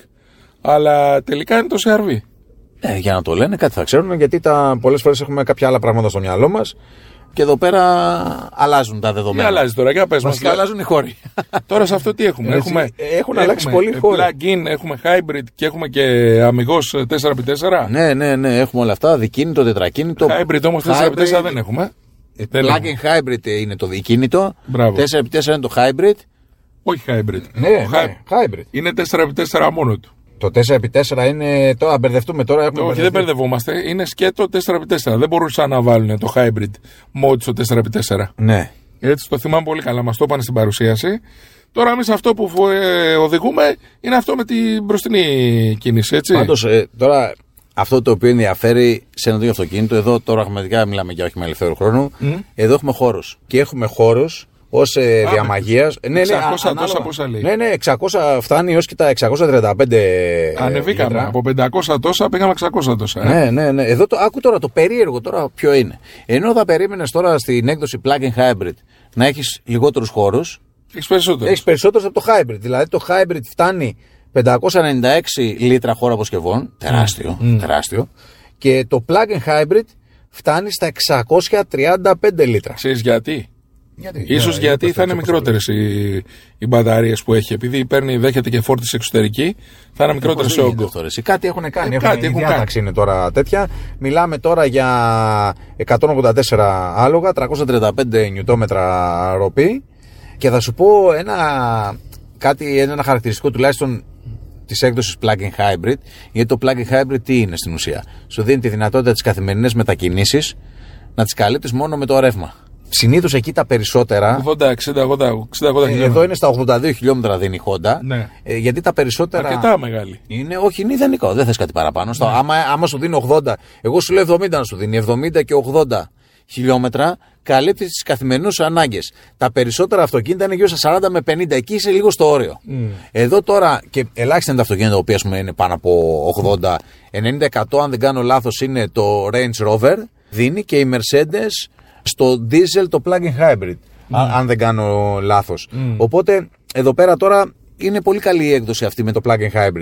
Speaker 3: Αλλά τελικά είναι το CR-V.
Speaker 2: Για να το λένε, κάτι θα ξέρουν, γιατί πολλές φορές έχουμε κάποια άλλα πράγματα στο μυαλό μας. Και εδώ πέρα αλλάζουν τα δεδομένα.
Speaker 3: Τι αλλάζει τώρα, για πες μας.
Speaker 2: Αλλάζουν οι χώροι.
Speaker 3: Τώρα σε αυτό τι έχουμε.
Speaker 2: Έχουν αλλάξει πολύ χώροι.
Speaker 3: Plug-in, έχουμε hybrid και έχουμε και αμιγώς 4x4.
Speaker 2: Ναι, έχουμε όλα αυτά. Δικίνητο, τετρακίνητο.
Speaker 3: Hybrid όμως 4x4 δεν έχουμε.
Speaker 2: Plug-in hybrid είναι το δικίνητο. 4x4 είναι το hybrid.
Speaker 3: Όχι hybrid.
Speaker 2: Ναι, hybrid.
Speaker 3: Είναι 4x4 μόνο του.
Speaker 2: Το 4x4 είναι. Τώρα μπερδευτούμε τώρα.
Speaker 3: Όχι, δεν μπερδευόμαστε. Είναι σκέτο 4x4. Δεν μπορούσαν να βάλουν το hybrid mode στο 4x4.
Speaker 2: Ναι.
Speaker 3: Έτσι το θυμάμαι πολύ καλά. Μας το είπαν στην παρουσίαση. Τώρα εμείς αυτό που οδηγούμε είναι αυτό με την μπροστινή κίνηση, έτσι.
Speaker 2: Πάντως, τώρα αυτό το οποίο ενδιαφέρει σε ένα τέτοιο αυτοκίνητο, εδώ τώρα πραγματικά μιλάμε για όχι με ελευθερό χρόνο. Εδώ έχουμε χώρους. Και έχουμε χώρους ως διαμαγείας.
Speaker 3: 600 τόσα πόσα λέει.
Speaker 2: Ναι, 600 φτάνει έως και τα 635.
Speaker 3: Ανεβήκαμε. Από 500 τόσα πήγαμε 600 τόσα.
Speaker 2: Ναι. Εδώ άκου τώρα το περίεργο τώρα ποιο είναι. Ενώ θα περίμενες τώρα στην έκδοση plug-in hybrid να έχεις λιγότερους χώρους, έχεις περισσότερους από το hybrid. Δηλαδή το hybrid φτάνει 596 λίτρα χώρο αποσκευών. Τεράστιο. Και το plug-in hybrid φτάνει στα 635 λίτρα.
Speaker 3: Ξέρεις γιατί? Ίσως γιατί θα είναι μικρότερες οι μπαταρίες που έχει. Επειδή δέχεται και φόρτιση εξωτερική, θα είναι μικρότερες σε όγκο.
Speaker 2: Κάτι έχουν κάνει. Η διάταξη είναι τώρα τέτοια. Μιλάμε τώρα για 184 άλογα, 335 νιουτόμετρα ροπή. Και θα σου πω ένα χαρακτηριστικό τουλάχιστον της έκδοσης plug-in hybrid. Γιατί το plug-in hybrid τι είναι στην ουσία? Σου δίνει τη δυνατότητα τις καθημερινές μετακινήσεις να τις καλύπτεις μόνο με το ρεύμα. Συνήθως εκεί τα περισσότερα.
Speaker 3: 80 χιλιόμετρα.
Speaker 2: Εδώ είναι στα 82 χιλιόμετρα δίνει η Honda.
Speaker 3: Ναι.
Speaker 2: Γιατί τα περισσότερα.
Speaker 3: Αρκετά μεγάλη.
Speaker 2: Όχι, είναι ιδανικό. Δεν θες κάτι παραπάνω. Ναι. Άμα σου δίνει 80, εγώ σου λέω 70 να σου δίνει. 70 και 80 χιλιόμετρα καλύπτει τις καθημερινές ανάγκες. Τα περισσότερα αυτοκίνητα είναι γύρω στα 40 με 50. Εκεί είσαι λίγο στο όριο. Εδώ τώρα και ελάχιστα είναι τα αυτοκίνητα τα οποία είναι πάνω από 80. 90% αν δεν κάνω λάθος είναι το Range Rover. Δίνει και η Mercedes στο diesel το plug-in hybrid, αν δεν κάνω λάθος. Οπότε εδώ πέρα τώρα είναι πολύ καλή η έκδοση αυτή με το plug-in hybrid.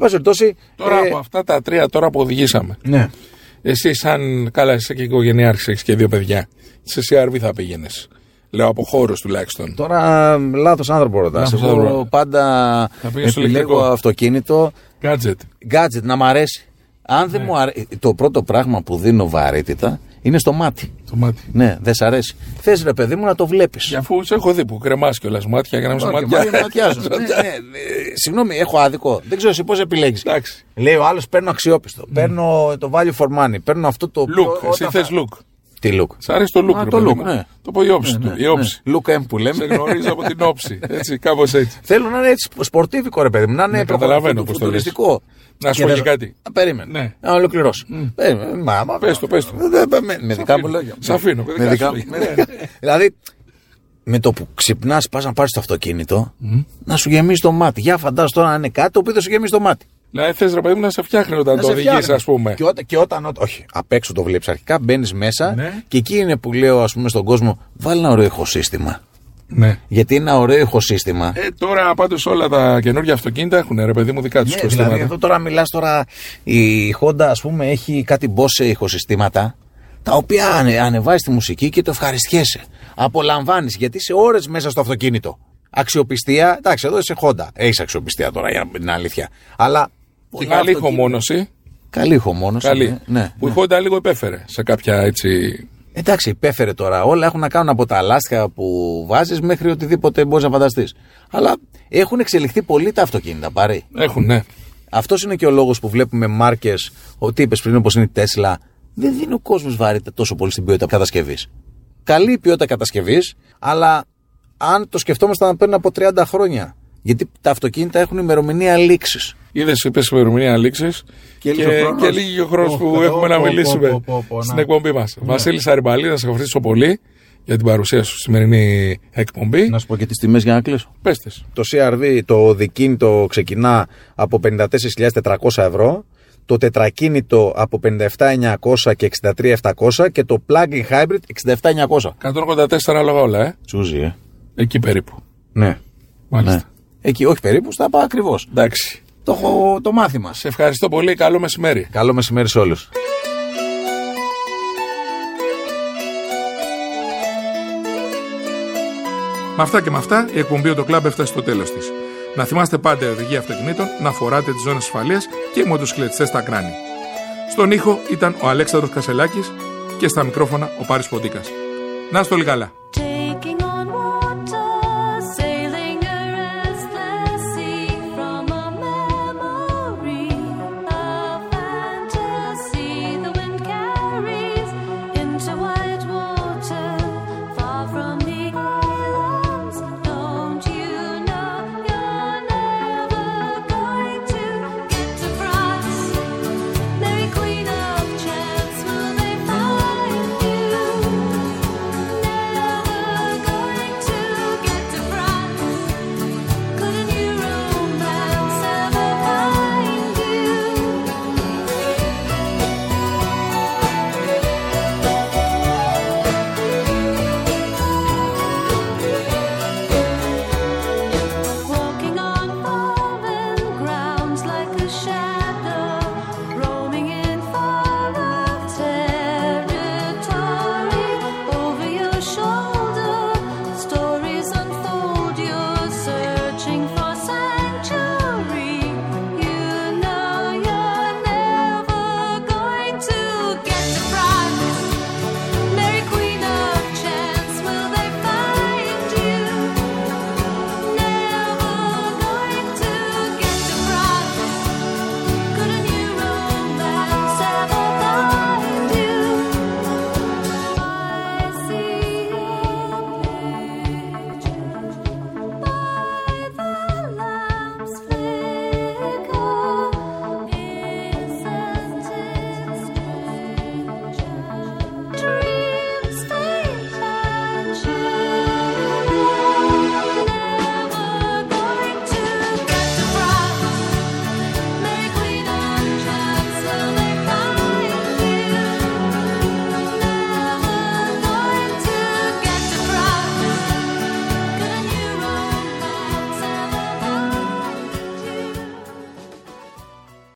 Speaker 3: Τώρα από αυτά τα τρία τώρα που οδηγήσαμε,
Speaker 2: ναι.
Speaker 3: Εσύ είσαι και οικογενειάρχης, έχεις και 2 παιδιά, σε CR-V θα πήγαινες? Λέω από χώρους τουλάχιστον.
Speaker 2: Τώρα λάθος άνθρωπο ρωτάς. Εγώ πάντα επιλέγω αυτοκίνητο gadget να μ' αρέσει. Αν δεν μου αρέσει, το πρώτο πράγμα που δίνω βαρύτητα είναι στο μάτι. Ναι, δεν σ' αρέσει. Θες ρε παιδί μου να το βλέπεις.
Speaker 3: Αφού σε έχω δει που κρεμάς κιόλας μάτια για να μην σου
Speaker 2: ματιάζω. Συγγνώμη, έχω άδικο. Δεν ξέρω εσύ πώς επιλέγεις. Λέει ο άλλος παίρνω αξιόπιστο. Παίρνω το value for money. Παίρνω αυτό το.
Speaker 3: Look, εσύ θες look.
Speaker 2: Τι look?
Speaker 3: Σ' αρέσει το look,
Speaker 2: το look, ναι.
Speaker 3: Το πω η όψη του.
Speaker 2: Look M που λέμε.
Speaker 3: Σε γνωρίζω από την όψη. Έτσι, κάπως έτσι.
Speaker 2: Θέλω να είναι έτσι σπορτίβικο ρε παιδί μου. Να είναι
Speaker 3: προχωρητικό. Να σου πω και κάτι.
Speaker 2: Περίμενε. Να ολοκληρώσω.
Speaker 3: Πες το.
Speaker 2: Με δικά μου λόγια.
Speaker 3: Σ' αφήνω.
Speaker 2: Δηλαδή, με το που ξυπνάς, πας να πάρεις το αυτοκίνητο, να σου γεμίσει το μάτι. Για φαντάσου τώρα να είναι κάτι το οποίο θα σου γεμίσει το μάτι.
Speaker 3: Δηλαδή θες ρε παιδί μου να σε φτιάχνει όταν το οδηγείς, ας πούμε.
Speaker 2: Και όταν. Όχι, απ' έξω το βλέπεις αρχικά, μπαίνεις μέσα και εκεί είναι που λέω ας πούμε στον κόσμο, βάλει ένα ωραίο ηχοσύστημα.
Speaker 3: Ναι.
Speaker 2: Γιατί είναι ένα ωραίο ηχοσύστημα.
Speaker 3: Τώρα πάντως όλα τα καινούργια αυτοκίνητα έχουν ρε παιδί μου δικά τους ηχοσυστήματα.
Speaker 2: Δηλαδή εδώ τώρα μιλάς τώρα, η Honda ας πούμε έχει κάτι Bose ηχοσυστήματα, τα οποία ανεβάζεις τη μουσική και το ευχαριστιέσαι. Απολαμβάνεις γιατί είσαι ώρες μέσα στο αυτοκίνητο. Αξιοπιστία, εντάξει, εδώ είσαι Honda. Έχεις αξιοπιστία τώρα για την αλήθεια. Αλλά.
Speaker 3: Και καλή ηχομόνωση.
Speaker 2: Καλή ηχομόνωση.
Speaker 3: Ναι. Που η Honda λίγο υπέφερε σε κάποια έτσι.
Speaker 2: Εντάξει, υπέφερε τώρα. Όλα έχουν να κάνουν από τα λάστιχα που βάζεις μέχρι οτιδήποτε μπορείς να φανταστείς. Αλλά έχουν εξελιχθεί πολύ τα αυτοκίνητα, πάρει.
Speaker 3: Έχουν, ναι.
Speaker 2: Αυτός είναι και ο λόγος που βλέπουμε μάρκες, ότι είπες πριν όπως είναι η Tesla, δεν δίνει ο κόσμος βαρύτητα τόσο πολύ στην ποιότητα κατασκευής. Καλή ποιότητα κατασκευής, αλλά αν το σκεφτόμασταν πριν από 30 χρόνια. Γιατί τα αυτοκίνητα έχουν ημερομηνία λήξης.
Speaker 3: Είδες, είπες ημερομηνία λήξης και λίγη ο χρόνος που έχουμε να μιλήσουμε στην εκπομπή μας. Βασίλης Αριμπαλή, να σε ευχαριστήσω πολύ για την παρουσία σου στη σημερινή εκπομπή.
Speaker 2: Να σου πω και τις τιμές για να κλείσω.
Speaker 3: Πέστες.
Speaker 2: Το CR-V, το δικίνητο ξεκινά από 54.400 ευρώ. Το τετρακίνητο από 57.900 και 63.700 και το plug-in hybrid 67.900.
Speaker 3: 184 λόγα όλα,
Speaker 2: Τσούζι,
Speaker 3: Εκεί περίπου.
Speaker 2: Ναι.
Speaker 3: Μάλιστα.
Speaker 2: Ναι. Εκεί, όχι περίπου, στα πάω ακριβώς.
Speaker 3: Εντάξει.
Speaker 2: Το μάθημα.
Speaker 3: Σε ευχαριστώ πολύ. Καλό μεσημέρι.
Speaker 2: Καλό μεσημέρι σε όλους.
Speaker 1: Με αυτά και με αυτά, η εκπομπή το Club έφτασε στο τέλος της. Να θυμάστε πάντα οι οδηγοί αυτοκινήτων να φοράτε τις ζώνες ασφαλείας και οι μοτοσυκλετιστές στα κράνη. Στον ήχο ήταν ο Αλέξανδρος Κασελάκης και στα μικρόφωνα ο Πάρης Ποντίκας. Να είστε όλοι καλά.